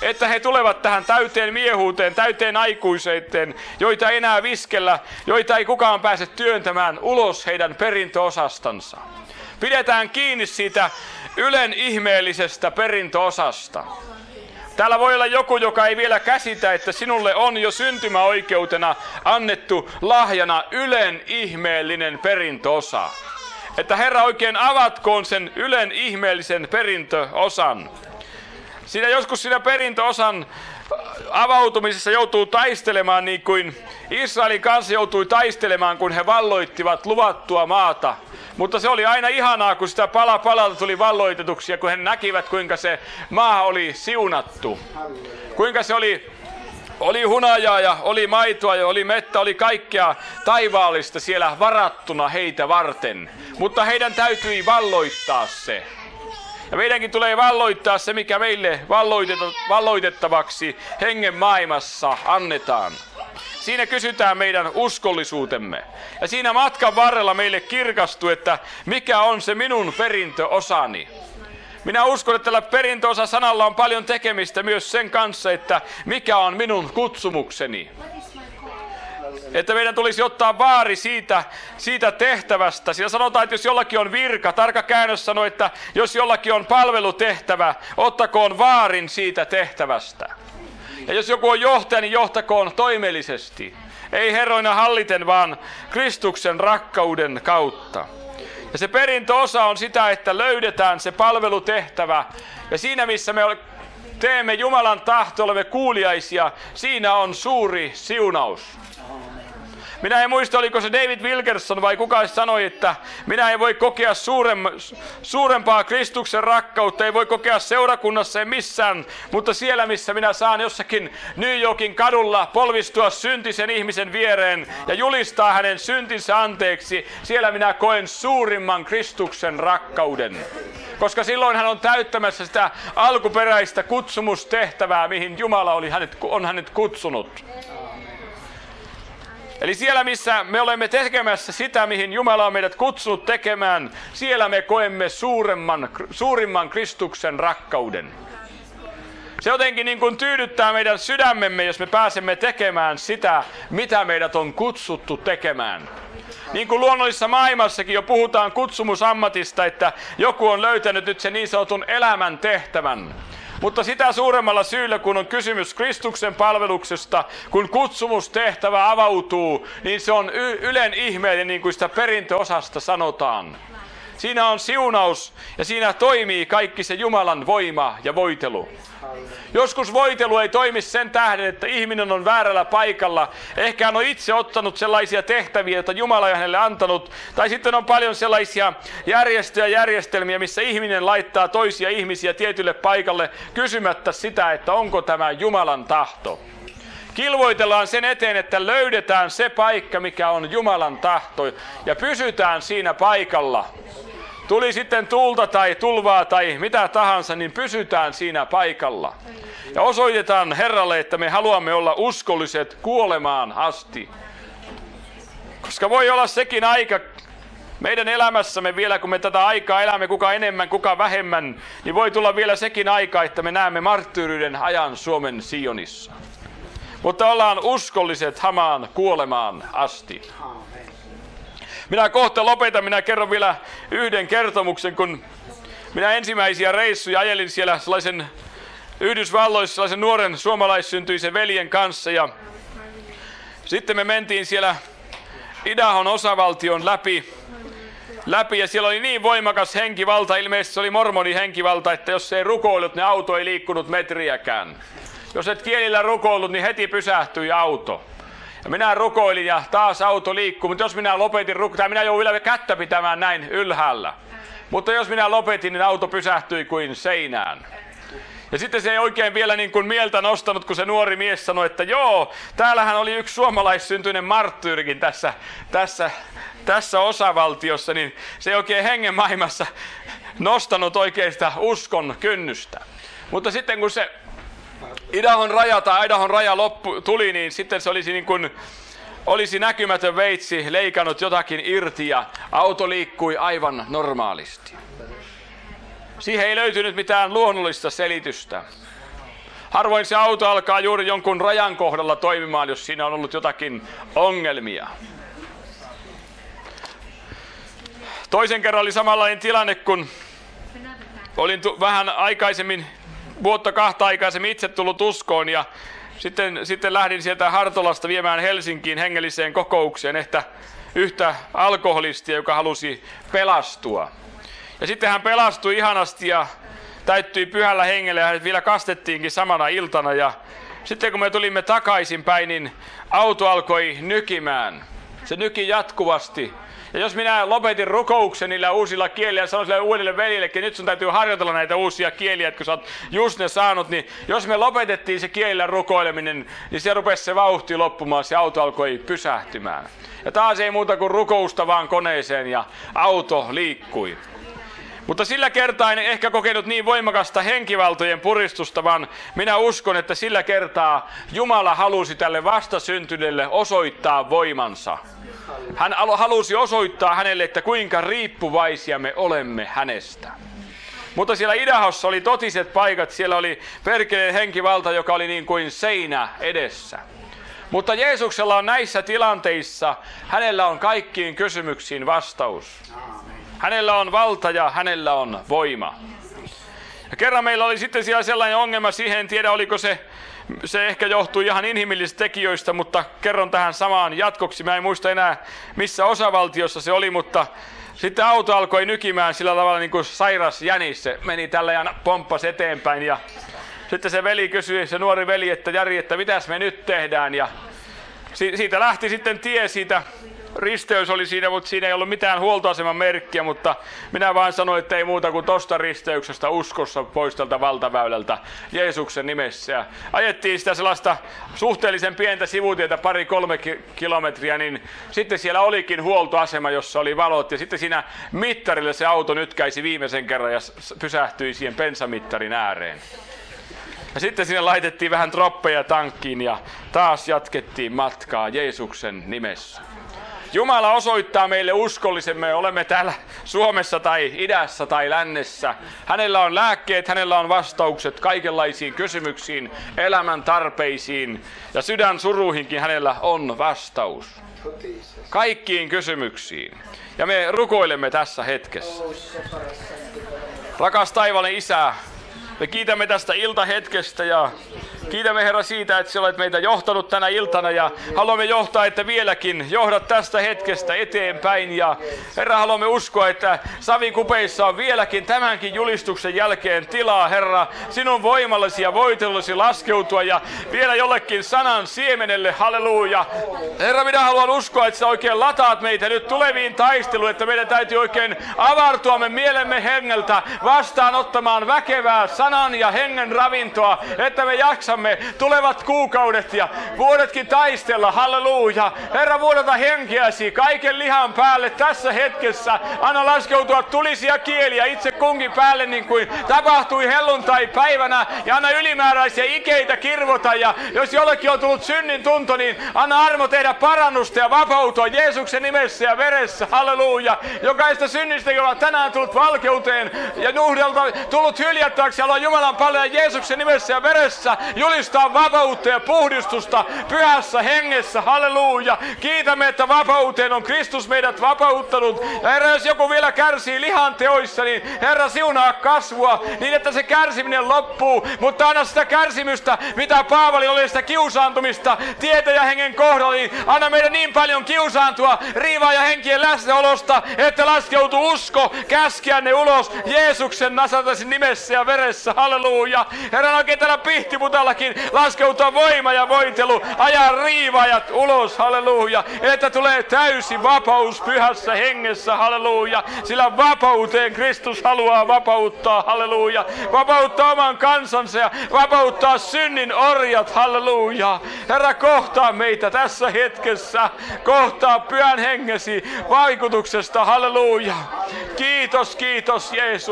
että he tulevat tähän täyteen miehuuteen, täyteen aikuiseiteen, joita ei enää viskellä, joita ei kukaan pääse työntämään ulos heidän perintöosastansa. Pidetään kiinni siitä Ylen ihmeellisestä perintöosasta. Täällä voi olla joku, joka ei vielä käsitä, että sinulle on jo syntymäoikeutena annettu lahjana Ylen ihmeellinen perintöosa. Että Herra oikein avatkoon sen Ylen ihmeellisen perintöosan. Siinä joskus siinä perintöosan avautumisessa joutuu taistelemaan niin kuin Israelin kanssa joutui taistelemaan, kun he valloittivat luvattua maata. Mutta se oli aina ihanaa, kun sitä pala palalta tuli valloitetuksi ja kun he näkivät, kuinka se maa oli siunattu. Kuinka se oli hunajaa ja oli maitoa ja oli mettä, oli kaikkea taivaallista siellä varattuna heitä varten. Mutta heidän täytyi valloittaa se. Ja meidänkin tulee valloittaa se, mikä meille valloitettavaksi hengen maailmassa annetaan. Siinä kysytään meidän uskollisuutemme. Ja siinä matkan varrella meille kirkastuu, että mikä on se minun perintöosani. Minä uskon, että tällä perintöosa-sanalla on paljon tekemistä myös sen kanssa, että mikä on minun kutsumukseni. Että meidän tulisi ottaa vaari siitä tehtävästä. Siinä sanotaan, että jos jollakin on virka, tarkka käännös sanoo, että jos jollakin on palvelutehtävä, ottakoon vaarin siitä tehtävästä. Ja jos joku on johtaja, niin johtakoon toimellisesti. Ei herroina halliten, vaan Kristuksen rakkauden kautta. Ja se perintöosa on sitä, että löydetään se palvelutehtävä. Ja siinä, missä me teemme Jumalan tahto, olemme kuuliaisia, siinä on suuri siunaus. Minä en muista, oliko se David Wilkerson vai kuka sanoi, että minä en voi kokea suurempaa Kristuksen rakkautta, ei voi kokea seurakunnassa ja missään, mutta siellä, missä minä saan jossakin New Yorkin kadulla polvistua syntisen ihmisen viereen ja julistaa hänen syntinsä anteeksi, siellä minä koen suurimman Kristuksen rakkauden. Koska silloin hän on täyttämässä sitä alkuperäistä kutsumustehtävää, mihin Jumala on hänet kutsunut. Eli siellä, missä me olemme tekemässä sitä, mihin Jumala on meidät kutsunut tekemään, siellä me koemme suurimman Kristuksen rakkauden. Se jotenkin niin kuin tyydyttää meidän sydämemme, jos me pääsemme tekemään sitä, mitä meidät on kutsuttu tekemään. Niin kuin luonnollisessa maailmassakin jo puhutaan kutsumusammatista, että joku on löytänyt nyt sen niin sanotun elämän tehtävän. Mutta sitä suuremmalla syyllä, kun on kysymys Kristuksen palveluksesta, kun kutsumustehtävä avautuu, niin se on Ylen ihmeellinen, niin kuin sitä perintöosasta sanotaan. Siinä on siunaus ja siinä toimii kaikki se Jumalan voima ja voitelu. Joskus voitelu ei toimi sen tähden, että ihminen on väärällä paikalla. Ehkä hän on itse ottanut sellaisia tehtäviä, joita Jumala on hänelle antanut. Tai sitten on paljon sellaisia järjestelmiä, missä ihminen laittaa toisia ihmisiä tietylle paikalle kysymättä sitä, että onko tämä Jumalan tahto. Kilvoitellaan sen eteen, että löydetään se paikka, mikä on Jumalan tahto ja pysytään siinä paikalla. Tuli sitten tulta tai tulvaa tai mitä tahansa, niin pysytään siinä paikalla. Ja osoitetaan Herralle, että me haluamme olla uskolliset kuolemaan asti. Koska voi olla sekin aika meidän elämässämme vielä, kun me tätä aikaa elämme, kuka enemmän, kuka vähemmän, niin voi tulla vielä sekin aika, että me näemme marttyyryyden ajan Suomen Sionissa. Mutta ollaan uskolliset hamaan kuolemaan asti. Minä kohta lopetan, minä kerron vielä yhden kertomuksen, kun minä ensimmäisiä reissuja ajelin siellä sellaisen Yhdysvalloissa sellaisen nuoren suomalaissyntyisen veljen kanssa. Ja sitten me mentiin siellä Idahon osavaltion läpi ja siellä oli niin voimakas henkivalta, ilmeisesti se oli mormoni henkivalta, että jos ei rukoillut, niin auto ei liikkunut metriäkään. Jos et kielillä rukoillut, niin heti pysähtyi auto. Ja minä rukoilin ja taas auto liikkui, mutta jos minä lopetin tai minä jouduin vielä kättä pitämään näin ylhäällä. Mutta jos minä lopetin, niin auto pysähtyi kuin seinään. Ja sitten se ei oikein vielä niin kuin mieltä nostanut, kun se nuori mies sanoi, että joo, täällähän oli yksi suomalaissyntyinen marttyyrikin tässä osavaltiossa, niin se ei oikein hengen maailmassa nostanut oikein sitä uskon kynnystä. Mutta sitten kun se Idahon raja tuli, niin sitten se olisi niin kuin olisi näkymätön veitsi leikannut jotakin irti ja auto liikkui aivan normaalisti. Siihen ei löytynyt mitään luonnollista selitystä. Harvoin se auto alkaa juuri jonkun rajan kohdalla toimimaan, jos siinä on ollut jotakin ongelmia. Toisen kerran oli samanlainen tilanne, kun olin vähän aikaisemmin, vuotta kahta aikaisemmin itse tullut uskoon ja sitten lähdin sieltä Hartolasta viemään Helsinkiin hengelliseen kokoukseen yhtä alkoholistia, joka halusi pelastua. Ja sitten hän pelastui ihanasti ja täyttyi pyhällä hengellä ja hänet vielä kastettiinkin samana iltana. Ja sitten kun me tulimme takaisinpäin, niin auto alkoi nykimään. Se nyki jatkuvasti. Ja jos minä lopetin rukouksen niillä uusilla kielillä ja sanoin sille uudelle veljellekin, nyt sun täytyy harjoitella näitä uusia kieliä, että kun sä oot just ne saanut, niin jos me lopetettiin se kielillä rukoileminen, niin se rupesi se vauhti loppumaan, se auto alkoi pysähtymään. Ja taas ei muuta kuin rukousta vaan koneeseen ja auto liikkui. Mutta sillä kertaa en ehkä kokenut niin voimakasta henkivaltojen puristusta, vaan minä uskon, että sillä kertaa Jumala halusi tälle vastasyntyneelle osoittaa voimansa. Hän halusi osoittaa hänelle, että kuinka riippuvaisia me olemme hänestä. Mutta siellä Idahossa oli totiset paikat, siellä oli perkeleen henkivalta, joka oli niin kuin seinä edessä. Mutta Jeesuksella on näissä tilanteissa, hänellä on kaikkiin kysymyksiin vastaus. Hänellä on valta ja hänellä on voima. Ja kerran meillä oli sitten siellä sellainen ongelma siihen, en tiedä oliko se ehkä johtui ihan inhimillisistä tekijöistä, mutta kerron tähän samaan jatkoksi. Mä en muista enää missä osavaltiossa se oli, mutta sitten auto alkoi nykimään sillä tavalla niin kuin sairas jänis. Se meni tällä ja pomppasi eteenpäin ja sitten se veli kysyi, se nuori veli, että Jari, että mitäs me nyt tehdään? Ja siitä lähti sitten tie siitä. Risteys oli siinä, mutta siinä ei ollut mitään huoltoaseman merkkiä, mutta minä vaan sanoin, että ei muuta kuin tosta risteyksestä uskossa pois tältä valtaväylältä Jeesuksen nimessä. Ja ajettiin sitä sellaista suhteellisen pientä sivutietä 2-3 kilometriä, niin sitten siellä olikin huoltoasema, jossa oli valot ja sitten siinä mittarilla se auto nytkäisi viimeisen kerran ja pysähtyi siihen bensamittarin ääreen. Ja sitten sinne laitettiin vähän troppeja tankkiin ja taas jatkettiin matkaa Jeesuksen nimessä. Jumala osoittaa meille uskollisemme, olemme täällä Suomessa tai idässä tai lännessä. Hänellä on lääkkeet, hänellä on vastaukset kaikenlaisiin kysymyksiin, elämän tarpeisiin ja sydän suruihinkin hänellä on vastaus. Kaikkiin kysymyksiin. Ja me rukoilemme tässä hetkessä. Rakas taivaallinen Isä, me kiitämme tästä iltahetkestä ja kiitämme Herra siitä, että olet meitä johtanut tänä iltana ja haluamme johtaa, että vieläkin johdat tästä hetkestä eteenpäin. Ja Herra, haluamme uskoa, että savikupeissa on vieläkin tämänkin julistuksen jälkeen tilaa, Herra, sinun voimallesi ja voitelusi laskeutua ja vielä jollekin sanan siemenelle, halleluja. Herra, minä haluan uskoa, että sä oikein lataat meitä nyt tuleviin taisteluun, että meidän täytyy oikein avartua me mielemme hengeltä vastaanottamaan väkevää sanan ja hengen ravintoa, että me jaksamme tulevat kuukaudet ja vuodetkin taistella, halleluja. Herra, vuodata henkeäsi kaiken lihan päälle tässä hetkessä. Anna laskeutua tulisia kieliä itse kunkin päälle niin kuin tapahtui helluntai-päivänä ja anna ylimääräisiä ikeitä kirvota ja jos jollekin on tullut synnin tunto, niin anna armo tehdä parannusta ja vapautua Jeesuksen nimessä ja veressä, halleluja. Jokaista synnistä, joka on tänään tullut valkeuteen ja nuhdelta tullut hyljättäväksi, haluan Jumalan paljon Jeesuksen nimessä ja veressä julistaa vapautta ja puhdistusta pyhässä hengessä, halleluja. Kiitämme, että vapauteen on Kristus meidät vapauttanut. Ja Herra, jos joku vielä kärsii lihan teoissa, niin Herra, siunaa kasvua niin, että se kärsiminen loppuu. Mutta anna sitä kärsimystä, mitä Paavali oli, sitä kiusaantumista tieteen ja hengen kohdalla, niin anna meidän niin paljon kiusaantua riivaa ja henkien läsnäolosta, että laskeutuu usko, käskeä ne ulos Jeesuksen Nasaretin nimessä ja veressä, halleluja. Herra, oikein täällä Pihtiputallakin laskeutua voima ja voitelu, ajaa riivaajat ulos, halleluja, että tulee täysi vapaus pyhässä hengessä, halleluja, sillä vapauteen Kristus haluaa vapauttaa, halleluja, vapauttaa oman kansansa ja vapauttaa synnin orjat, halleluja. Herra, kohtaa meitä tässä hetkessä, kohtaa pyhän hengesi vaikutuksesta, halleluja. Kiitos, kiitos Jeesus.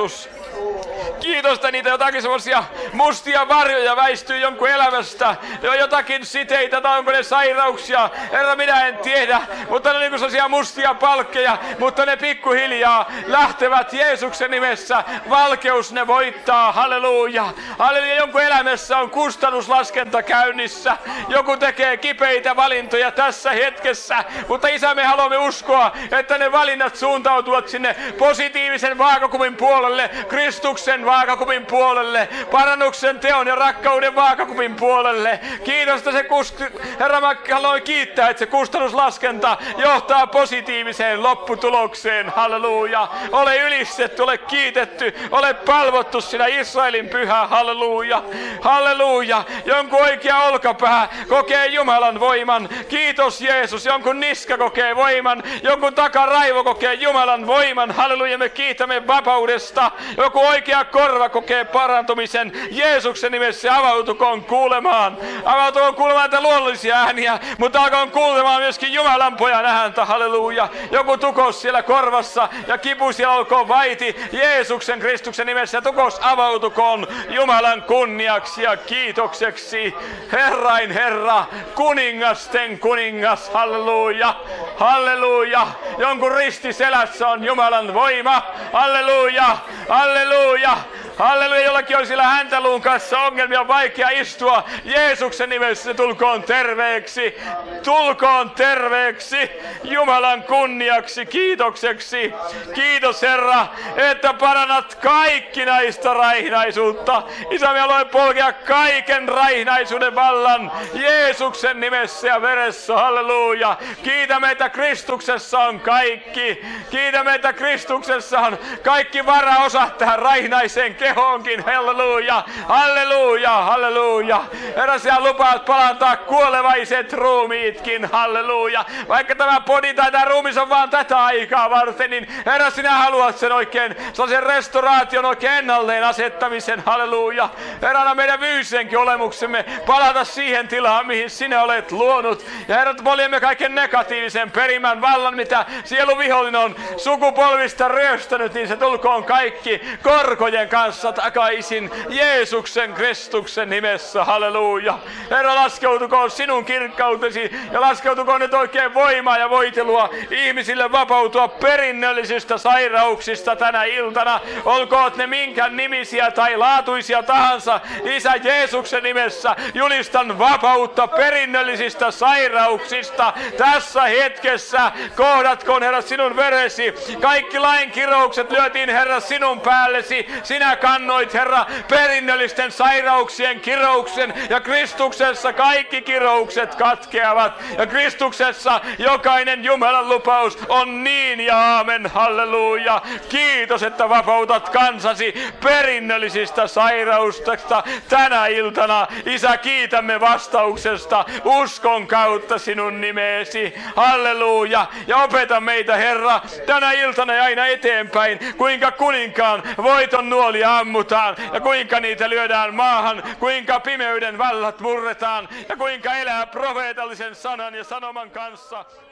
Kiitos, että niitä jotakin semmoisia mustia varjoja väistyy jonkun elämästä. Ne on jotakin siteitä tai onko ne sairauksia. Herra, minä en tiedä, mutta ne on niin kuin semmoisia mustia palkkeja, mutta ne pikkuhiljaa lähtevät Jeesuksen nimessä. Valkeus ne voittaa. Halleluja. Halleluja. Jonkun elämässä on kustannuslaskenta käynnissä. Joku tekee kipeitä valintoja tässä hetkessä, mutta Isä, me haluamme uskoa, että ne valinnat suuntautuvat sinne positiivisen vaakakupin puolelle, Kristuksen vaakakupin puolelle, parannuksen, teon ja rakkauden vaakakupin puolelle. Kiitos, että se Herra, mä haluan kiittää, että se kustannuslaskenta johtaa positiiviseen lopputulokseen. Halleluja. Ole ylistetty, ole kiitetty, ole palvottu sinä Israelin pyhä. Halleluja. Halleluja. Jonkun oikea olkapää kokee Jumalan voiman. Kiitos Jeesus. Jonkun niska kokee voiman. Jonkun takaraivo kokee Jumalan voiman. Halleluja. Me kiitämme vapaudesta. Joku oikea korva kokee parantumisen. Jeesuksen nimessä avautukoon kuulemaan. Avautukoon kuulemaan näitä luonnollisia ääniä, mutta alkoon kuulemaan myöskin Jumalan pojan ääntä. Halleluja. Joku tukos siellä korvassa ja kipu siellä olkoon vaiti. Jeesuksen Kristuksen nimessä tukos avautukoon Jumalan kunniaksi ja kiitokseksi. Herrain Herra, kuningasten kuningas. Halleluja. Halleluja. Jonkun ristiselässä on Jumalan voima. Halleluja. Halleluja. Halleluja, jollakin on sillä häntäluun kanssa ongelmia, vaikea istua. Jeesuksen nimessä tulkoon terveeksi. Tulkoon terveeksi. Jumalan kunniaksi, kiitokseksi. Kiitos Herra, että parannat kaikkinaista raihnaisuutta. Isä, me haluamme polkea kaiken raihnaisuuden vallan Jeesuksen nimessä ja veressä. Halleluja. Kiitämme, että Kristuksessa on kaikki. Kiitämme, että Kristuksessa on kaikki varaosat tähän raihnaiseen kehoonkin. Halleluja. Halleluja. Halleluja. Herra, sinä lupaat palantaa kuolevaiset ruumiitkin. Halleluja. Vaikka tämä podi tai tämä ruumis on vaan tätä aikaa varten, niin Herra, sinä haluat sen oikein, sellaisen restauraation oikein ennalleen asettamisen. Halleluja. Herra, anna meidän fyysisenkin olemuksemme palata siihen tilaan, mihin sinä olet luonut. Ja Herra, poljemme kaiken negatiivisen perimän vallan, mitä sieluvihollinen on sukupolvista ryöstänyt, niin se tulkoon kaikki korkojen kanssa takaisin Jeesuksen Kristuksen nimessä. Halleluja. Herra, laskeutukoon sinun kirkkautesi ja laskeutukoon nyt oikein voimaa ja voitelua ihmisille vapautua perinnöllisistä sairauksista tänä iltana. Olkoot ne minkä nimisiä tai laatuisia tahansa. Isä, Jeesuksen nimessä julistan vapautta perinnöllisistä sairauksista tässä hetkessä. Kohdatkoon, Herra, sinun veresi. Kaikki lain kiroukset lyötiin, Herra, sinun päällesi. Sinä kannoit, Herra, perinnöllisten sairauksien kirouksen, ja Kristuksessa kaikki kiroukset katkeavat. Ja Kristuksessa jokainen Jumalan lupaus on niin ja aamen. Halleluja. Kiitos, että vapautat kansasi perinnöllisistä sairauksista tänä iltana. Isä, kiitämme vastauksesta uskon kautta sinun nimesi. Halleluja. Ja opeta meitä, Herra, tänä iltana ja aina eteenpäin, kuinka kuninkaan voiton nuolia ammutaan ja kuinka niitä lyödään maahan, kuinka pimeyden vallat murretaan ja kuinka elää profeetallisen sanan ja sanoman kanssa.